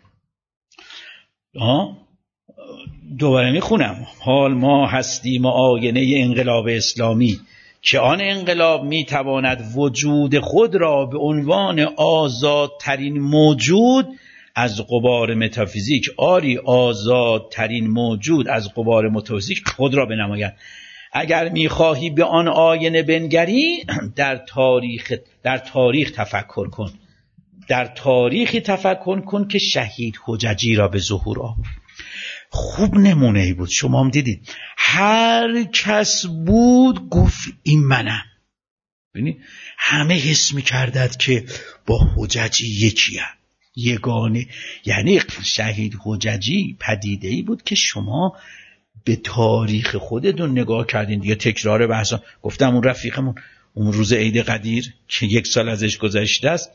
آه دوباره میخونم. حال ما هستیم آینه انقلاب اسلامی که آن انقلاب میتواند وجود خود را به عنوان آزادترین موجود از غبار متافیزیک، آری آزادترین موجود از غبار متافیزیک خود را بنماید. اگر میخواهی به آن آینه بنگری، در تاریخ در تاریخ تفکر کن. در تاریخی تفکر کن که شهید حججی را به ظهور آورد. خوب نمونه ای بود. شما هم دیدید هر کس بود گفت این منم. ببینید همه حس می‌کردند که با حججی یکیه، یگانه. یعنی شهید حججی پدیده ای بود که شما به تاریخ خودتون نگاه کردین دیگه. تکرار بحثا گفتم اون رفیقمون اون روز عید قدیر که یک سال ازش گذشته است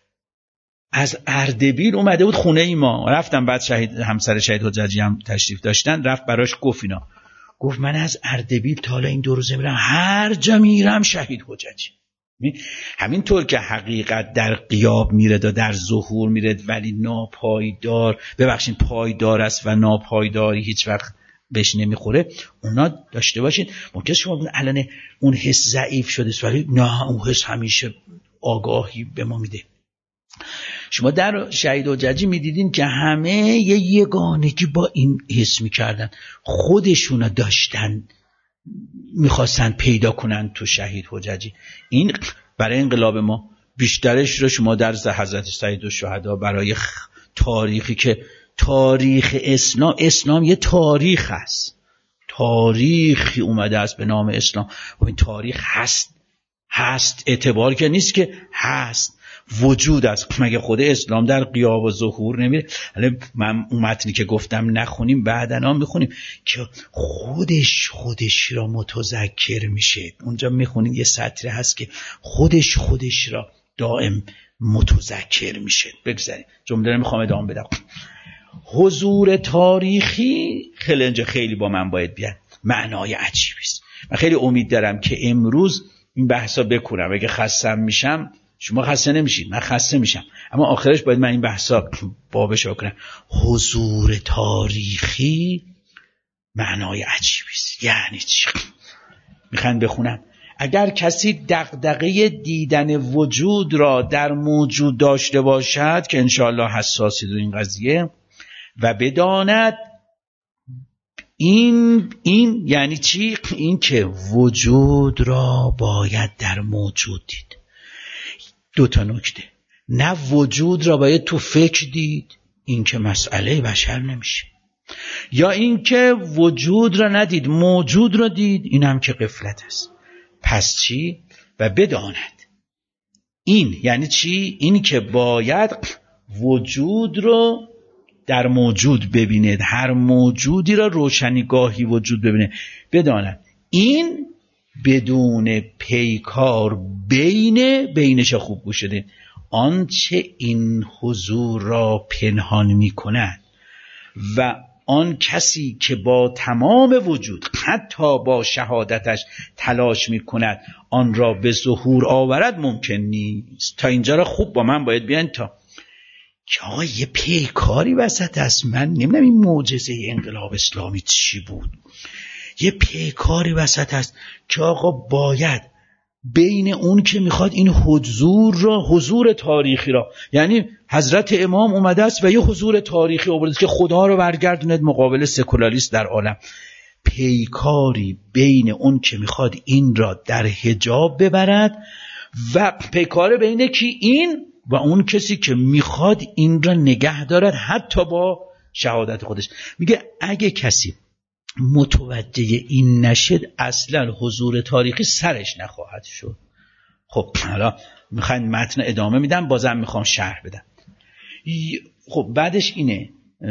از اردبیل اومده بود خونه ای ما. رفتم بعد شهید همسر شهید حججی هم تشریف داشتن، رفت براش گفت اینا، گفت من از اردبیل تا حالا این دو روزه میرم هر جا میرم شهید حججی. همینطور که حقیقت در غیاب میرد و در ظهور میرد ولی ناپایدار، ببخشید پایدار است و ناپایداری هیچ وقت بهش نمیخوره، اونا داشته باشید. ممکنه شما الان اون حس ضعیف شده ولی نه اون حس همیشه آگاهی به ما میده. شما در شهید حججی میدیدین که همه یه یگانگی با این حس میکردن، خودشونو داشتن میخواستن پیدا کنن تو شهید حججی. این برای انقلاب ما بیشترش رو شما در حضرت سید الشهدا برای تاریخی که تاریخ اسلام، اسلام یه تاریخ هست، تاریخی اومده است به نام اسلام و این تاریخ هست هست اعتبار که نیست که هست، وجود است. مگه خود اسلام در غیاب و ظهور نمیره؟ حالا من اون متنی که گفتم نخونیم بعداً میخونیم که خودش خودش را متذکر میشه. اونجا میخونیم یه سطری هست که خودش خودش را دائم متذکر میشه. بگذاریم جمله رو میخوام ادامه بدم. حضور تاریخی خیلی اینجا خیلی با من باید بیاد، معنای عجیبی است. من خیلی امید دارم که امروز این بحثا بکنم. اگه خستم میشم شما خسته نمیشید، من خسته میشم، اما آخرش باید من این بحثا بابش بکنم. حضور تاریخی معنای عجیبی است. یعنی چی؟ میخوام بخونم. اگر کسی دغدغه دیدن وجود را در موجود داشته باشد، که انشاءالله حساسید رو این قضیه، و بداند این این یعنی چی؟ این که وجود را باید در موجود دید. دو تا نکته. نه وجود را باید تو فکر دید، این که مسئله بشر نمیشه. یا اینکه وجود را ندید موجود را دید، این هم که غفلت است. پس چی؟ و بداند. این یعنی چی؟ این که باید وجود رو در موجود ببیند، هر موجودی را روشنیگاهی وجود ببینه. بداند این بدون پیکار بین بینش خوب گوش شده آنچه این حضور را پنهان می کند و آن کسی که با تمام وجود حتی با شهادتش تلاش می کند آن را به ظهور آورد ممکن نیست. تا اینجا را خوب با من باید بیان تا که آقا یه پیکاری وسط است. من نمیدونم این معجزه انقلاب اسلامی چی بود. یه پیکاری وسط است که آقا باید بین اون که میخواد این حضور را، حضور تاریخی را، یعنی حضرت امام اومده است و یه حضور تاریخی آورده که خدا رو برگردوند مقابل سکولاریست در عالم، پیکاری بین اون که میخواد این را در حجاب ببرد و پیکار بین کی؟ این و اون کسی که میخواد این را نگه دارد حتی با شهادت خودش. میگه اگه کسی متوجه این نشد اصلا حضور تاریخی سرش نخواهد شد. خب حالا میخواین متن ادامه میدم، بازم میخوام شرح بدم. خب بعدش اینه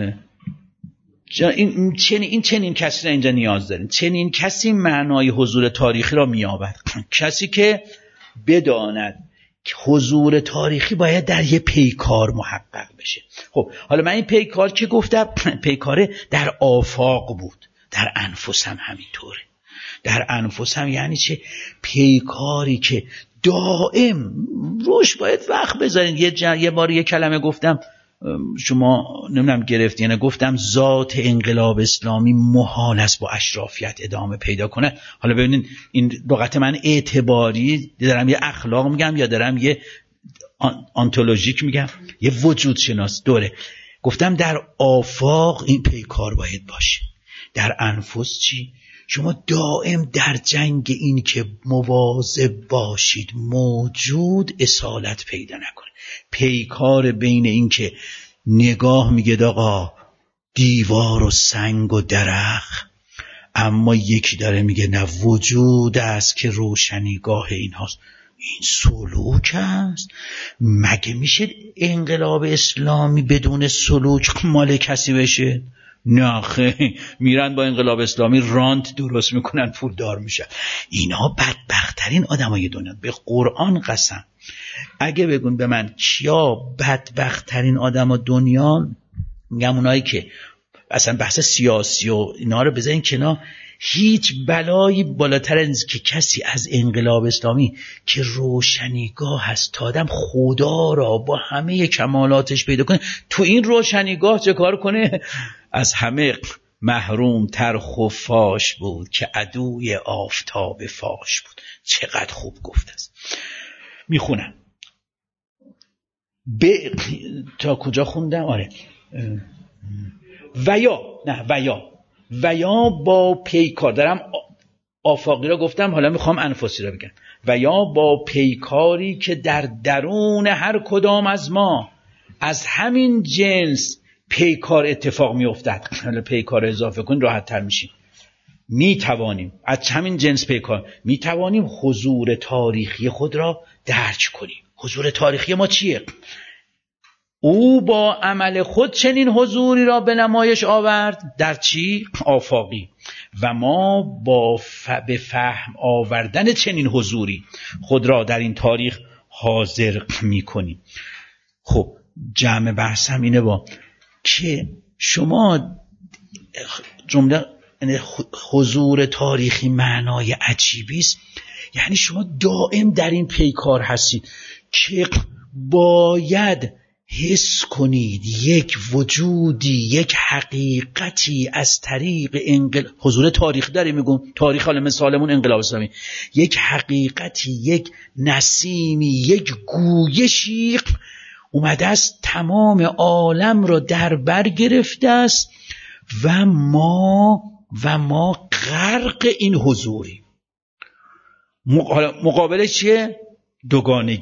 این چنین این چنین کسی را اینجا نیاز داریم. چنین کسی معنای حضور تاریخی را مییابد، کسی که بداند که حضور تاریخی باید در یه پیکار محقق بشه. خب حالا من این پیکار که گفتم پیکار در آفاق بود، در انفس هم همینطوره. در انفس هم یعنی چه؟ پیکاری که دائم روش باید وقت بذارین. یه, جن... یه بار یه کلمه گفتم شما نمیدونم گرفتی، یعنی گفتم ذات انقلاب اسلامی محال است با اشرافیت ادامه پیدا کنه. حالا ببینید این لغت من اعتباری دارم یه اخلاق میگم یا دارم یه آنتولوژیک میگم، یه وجود شناس دوره. گفتم در آفاق این پیکار باید باشه. در انفس چی؟ شما دائم در جنگ این که مواظب باشید موجود اصالت پیدا نکنه. پیکار بین این که نگاه میگه آقا دیوار و سنگ و درخت، اما یکی داره میگه نه وجود است که روشنیگاه این هاست. این سلوک است. مگه میشه انقلاب اسلامی بدون سلوک مال کسی بشه؟ نه خیلی میرن با انقلاب اسلامی رانت درست میکنن، پول دار میشن. اینا بدبختترین آدمای دنیا، به قرآن قسم. اگه بگون به من کیا بدبختترین آدم دنیا، میگم اونایی که اصلا بحث سیاسی و اینا رو بذارین کنار، هیچ بلایی بالاتر از که کسی از انقلاب اسلامی که روشنیگاه هست تا آدم خدا را با همه کمالاتش پیدا کنه، تو این روشنیگاه چه کار کنه؟ از همه محروم تر خفاش بود که عدوی آفتاب فاش بود. چقدر خوب گفت است. میخونم ب... تا کجا خوندم؟ آره و یا نه و یا و یا با پیکار، دارم آفاقی را گفتم حالا میخوام انفسی را بگم. و یا با پیکاری که در درون هر کدام از ما از همین جنس پیکار اتفاق میافتد. حالا پیکار اضافه کن راحت تر میشیم. میتوانیم از همین جنس پیکار میتوانیم حضور تاریخی خود را درک کنیم. حضور تاریخی ما چیه؟ او با عمل خود چنین حضوری را به نمایش آورد. در چی؟ آفاقی. و ما با ف... به فهم آوردن چنین حضوری خود را در این تاریخ حاضر می کنیم. خب جمع بحثم اینه با که شما جمله حضور تاریخی معنای عجیبی است. یعنی شما دائم در این پیکار هستید که باید حس کنید یک وجودی، یک حقیقتی از طریق انقل... حضور تاریخ داریم میگم، تاریخ حالا مثالمون انقلاب اسلامی، یک حقیقتی، یک نسیمی، یک گویشی اومده است تمام عالم را در بر گرفته است و ما و ما غرق این حضوری. مقابلش چیه؟ دوگانگی.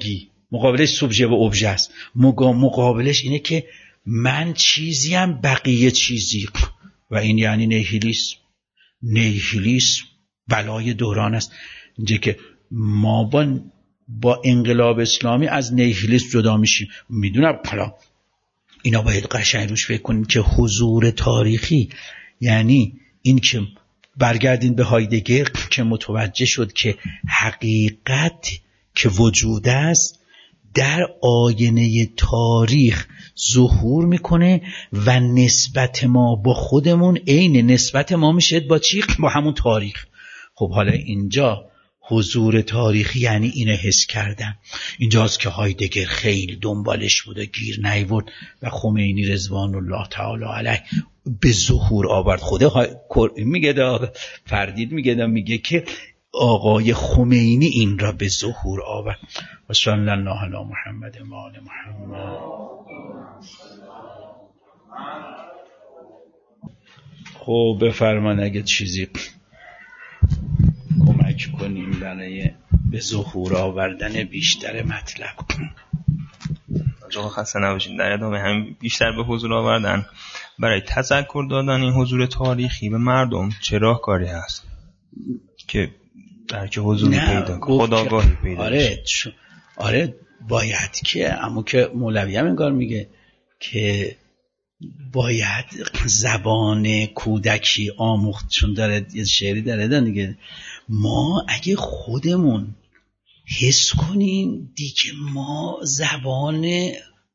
مقابلش سوبژه و ابژه است. مقابلش اینه که من چیزیم بقیه چیزی، و این یعنی نیهیلیسم. نیهیلیسم بلای دوران است. اینجا که ما با با انقلاب اسلامی از نیهیلیسم جدا میشیم. میدونم حالا اینا باید قشنگ روش فکر کنیم که حضور تاریخی یعنی این که برگردین به هایدگر که متوجه شد که حقیقت که وجود است در آینه تاریخ ظهور میکنه و نسبت ما با خودمون عین نسبت ما میشه با چی؟ با همون تاریخ. خب حالا اینجا حضور تاریخی یعنی اینو حس کردم. اینجاست که هایدگر خیلی دنبالش بود و گیر نیورد و خمینی رضوان الله تعالی علیه به ظهور آورد. خدا میگه دا فردید میگه دا میگه که آقای خمینی این را به ظهور آورد. و صلی الله علی محمد و آل محمد. خب بفرمان اگه چیزی کمک کنیم برای به ظهور آوردن بیشتر مطلب. جواب خسته نباشید. در ادامه هم بیشتر به حضور آوردن برای تذکر دادن این حضور تاریخی به مردم چه راهکاری هست که درک حضور پیدا خودآگاهی پیدا آره ش... آره باید که اما که مولوی هم انگار میگه که باید زبان کودکی آموخت، چون داره یه شعری داره داره دیگه. ما اگه خودمون حس کنیم دیگه ما زبانمون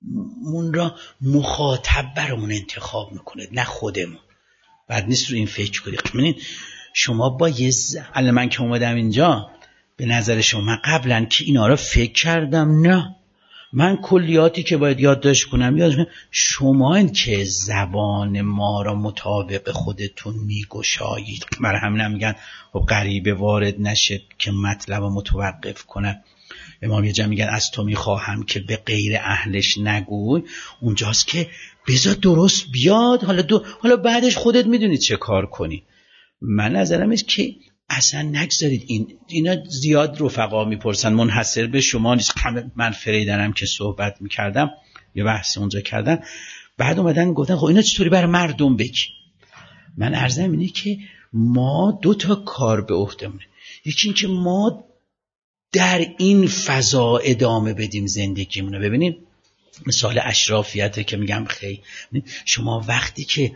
را مخاطب برامون انتخاب میکنه نه خودمون. بعد نیست رو این فکر کنید. ببینید شما با یه ز... الان من که اومدم اینجا به نظر شما من قبلا که اینا رو فکر کردم؟ نه، من کلیاتی که باید یادداشت کنم یادداشت کنم. شما این که زبان ما را مطابق خودتون میگشایید. برای همین میگن خب غریبه وارد نشه که مطلب رو متوقف کنه. امام یه جا میگن از تو میخواهم که به غیر اهلش نگوی. اونجاست که بذار درست بیاد، حالا دو حالا بعدش خودت میدونید چه کار کنی. من نظرم است که اصلا نگذارید این اینا. زیاد رفقا میپرسن منحصر به شما نیست. من فریدنم که صحبت میکردم یه بحث اونجا کردن، بعد اومدن گفتن خب اینا چطوری برای مردم بگی. من عرضم اینه که ما دو تا کار به عهدمونه. یکی این که ما در این فضا ادامه بدیم زندگیمونو. ببینید مثال اشرافیته که میگم خیلی شما وقتی که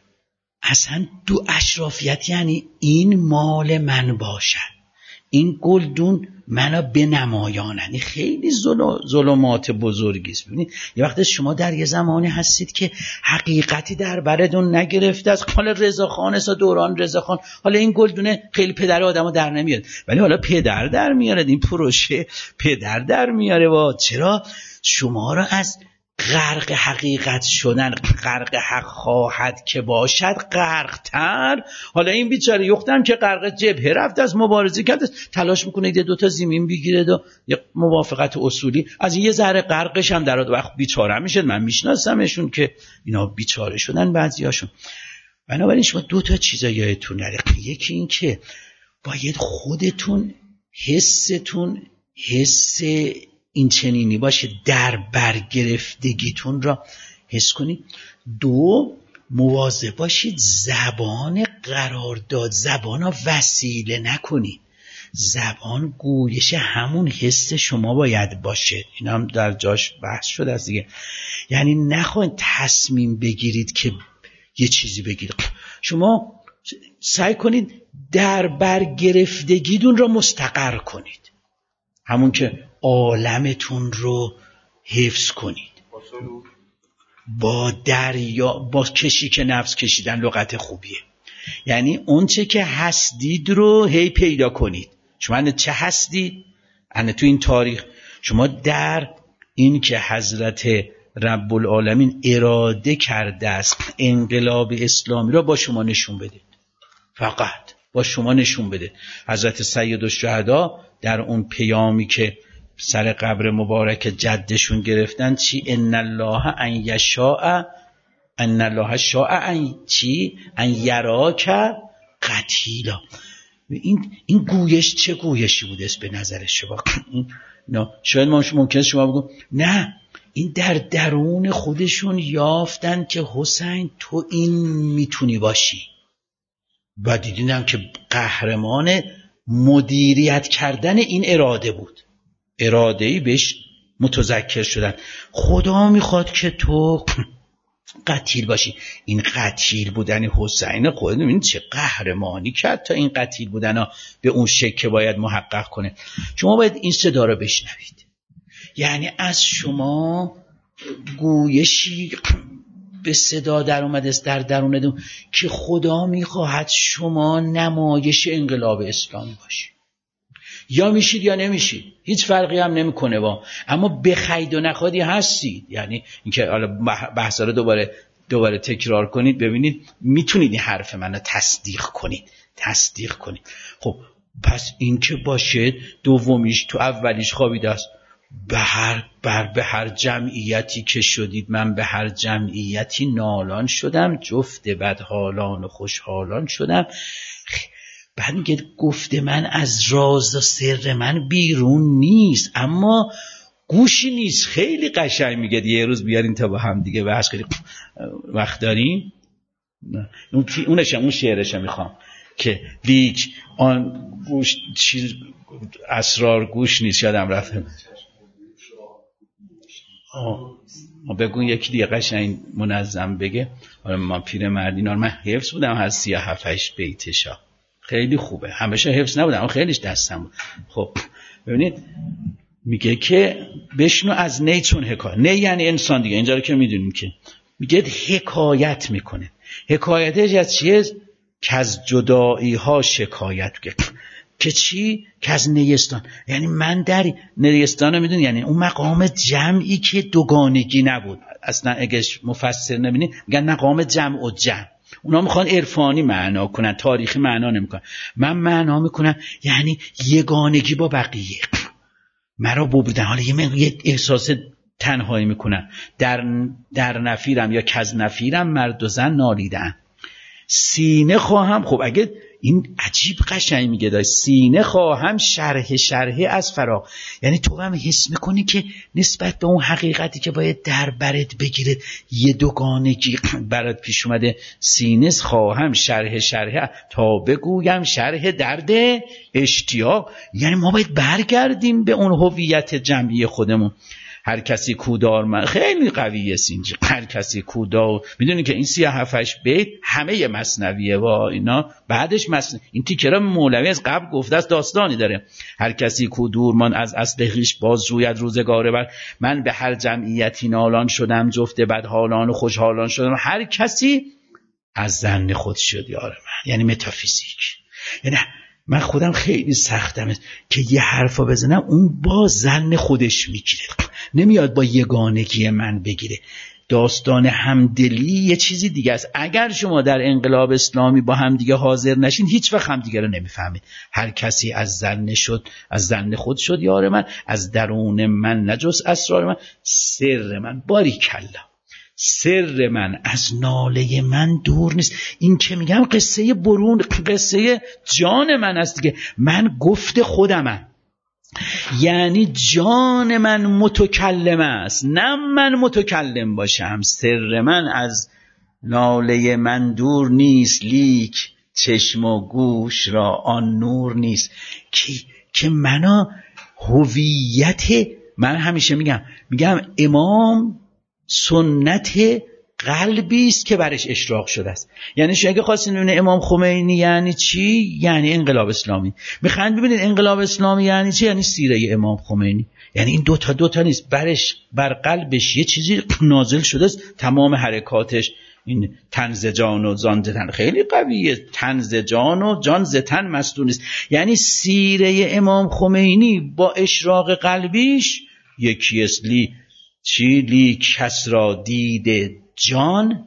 اصلا دو اشرافیت یعنی این مال من باشد، این گلدون منو بنمایانند، این خیلی ظلمات بزرگی است. ببینید یه وقت شما در یه زمانی هستید که حقیقتی در بردون نگرفته است. حالا رضاخان است دوران رضاخان، حالا این گلدونه خیلی پدر آدمو در نمیاد، ولی حالا پدر در میاره. این پروژه پدر در میاره. و چرا شما را از غرق حقیقت شدن، غرق حق خواهد که باشد غرق تر. حالا این بیچاره یختم که غرق جبهه رفت از مبارزه کرد، تلاش میکنه یه دوتا زمین بگیره و یه موافقت اصولی از یه ذره غرقش هم در وقت بیچاره میشه. من میشناسمشون که اینا بیچاره شدن بعضیاشون. بنابراین شما دوتا چیزا یادتون نره. یکی این که باید خودتون حستون حس این چنینی باشه، در برگرفتگیتون را حس کنید. دو، مواظب باشید زبان قرارداد زبان ها وسیله نکنید. زبان گویش همون حس شما باید باشه. این هم در جاش بحث شده است دیگه. یعنی نخواهید تصمیم بگیرید که یه چیزی بگیرید. شما سعی کنید در برگرفتگیتون را مستقر کنید، همون که عالمتون رو حفظ کنید. با دریا با کشی که نفس کشیدن لغت خوبیه. یعنی اون چه که هستید رو هی پیدا کنید. شما چه هستید؟ انا تو این تاریخ شما در این که حضرت رب العالمین اراده کرده است انقلاب اسلامی را با شما نشون بده. فقط با شما نشون بده. حضرت سید الشهدا در اون پیامی که سر قبر مبارک جدشون گرفتن چی؟ ان الله ان یشاء ان الله شاء ان چی؟ ان یراک قتیلا. این این گویش چه گویشی بوده است به نظر شما؟ این نه شاید ما ممکنه شما بگو نه این در درون خودشون یافتن که حسین تو این میتونی باشی و دیدیدم که قهرمان مدیریت کردن این اراده بود، اراده‌ای بهش متذکر شدن. خدا میخواد که تو قتیل باشی. این قتیل بودن حسین خود ببینید چه قهرمانی کرد تا این قتیل بودن ها به اون شکل باید محقق کنه. شما باید این صدا رو بشنوید، یعنی از شما گویشی به صدا در اومده است در درونتون که خدا میخواهد شما نمایش انقلاب اسلامی باشید. یا میشید یا نمیشید، هیچ فرقی هم نمیکنه با، اما بخید و نخوادی هستید. یعنی اینکه حالا بحثا رو دوباره دوباره تکرار کنید ببینید میتونید این حرف منو تصدیق کنید تصدیق کنید. خب پس این که باشه دومیش تو اولیش خوابیده است. به هر بر به هر جمعیتی که شدید من به هر جمعیتی نالان شدم، جفت بدحالان و خوشحالان شدم. بعد میگه گفته من از راز و سر من بیرون نیست، اما گوشی نیست. خیلی قشنگ میگه. یه روز بیارین تا با هم دیگه بحث کنیم. وقت داریم؟ اون اونش اون شعرش میخوام که لیک آن گوش چیز اسرار گوش نیست. یادم رفته. ما بگون یکی دیگه قشنگ منظم بگه. آره ما پیرمرد اینا من حفظ بودم از سی و هفتش بیتشا، خیلی خوبه. همیشه حفظ نبودم اما خیلیش دستم بود. خب ببینید میگه که بشنو از نی چون حکایت. نی یعنی انسان دیگه، اینجا رو که میدونیم که میگه حکایت میکنه. حکایتش از چیه؟ که از جدایی ها شکایت که که چی؟ که از نیستان. یعنی من در نیستان رو میدونی، یعنی اون مقام جمعی که دوگانگی نبود. اصلا اگه مفسر نبینی میگن مقام جمع و جمع. اونا میخوان عرفانی معنا کنن، تاریخی معنا نمیکنن. من معنا میکنم یعنی یگانگی با بقیه. مرا ببودن حالا یه, یه احساس تنهایی میکنم. در در نفیرم یا کز نفیرم مرد و زن نالیدن. سینه خواهم، خب اگه این عجیب قشنگ میگه داشت سینه خواهم شرح شرح از فرا، یعنی تو هم حس میکنی که نسبت به اون حقیقتی که باید در برت بگیره یه دوگانگی برات پیش اومده. سینه خواهم شرح شرح تا بگویم شرح درد اشتیاق. یعنی ما باید برگردیم به اون هویت جمعی خودمون. هر کسی کودار من خیلی قویه سینجی. هر کسی کودار میدونی که این سی و هفتش بیت همه مثنویه و اینا بعدش مثنوی. این تیکه را مولوی از قبل گفته است، داستانی داره. هر کسی کودور من از اصل خویش باز جوید روزگار بر، من به هر جمعیتی نالان شدم، جفت بدحالان و خوشحالان شدم. هر کسی از ظن خود شد یار من. یعنی متافیزیک. یعنی من خودم خیلی سختم که یه حرفا بزنم اون با ظن خودش میگیره، نمیاد با یگانگی من بگیره. داستان همدلی یه چیزی دیگه است. اگر شما در انقلاب اسلامی با هم دیگه حاضر نشین هیچ وقت هم دیگه رو نمیفهمید. هر کسی از ظن شد، از ظن خود شد یار من، از درون من نجس اسرار من، سر من باریکلا سر من از ناله من دور نیست. این که میگم قصه برون، قصه جان من است دیگه. من گفت خودمم، یعنی جان من متکلم است، نه من متکلم باشم. سر من از ناله من دور نیست، لیک چشم و گوش را آن نور نیست. که, که منا هویت من همیشه میگم میگم امام سنت قلبی است که برش اشراق شده است. یعنی شما اگه خواستین ببینید امام خمینی یعنی چی، یعنی انقلاب اسلامی. میخواین ببینید انقلاب اسلامی یعنی چی، یعنی سیره امام خمینی. یعنی این دوتا دوتا نیست، برش بر قلبش یه چیزی نازل شده است. تمام حرکاتش این تنز جان و جان زتن خیلی قویه. تنز جان و جان زتن مستون است. یعنی سیره امام خمینی با اشراق قلبیش یکی است. لی چی؟ لی کس را دیده جان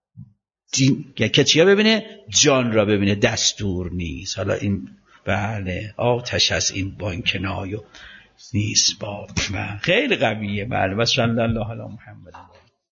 دی... که چیا ببینه؟ جان را ببینه، دستور نیست. حالا این بله آتش از این بانکنایو نیست با خیلی قویه. بله و صلی الله علی محمد.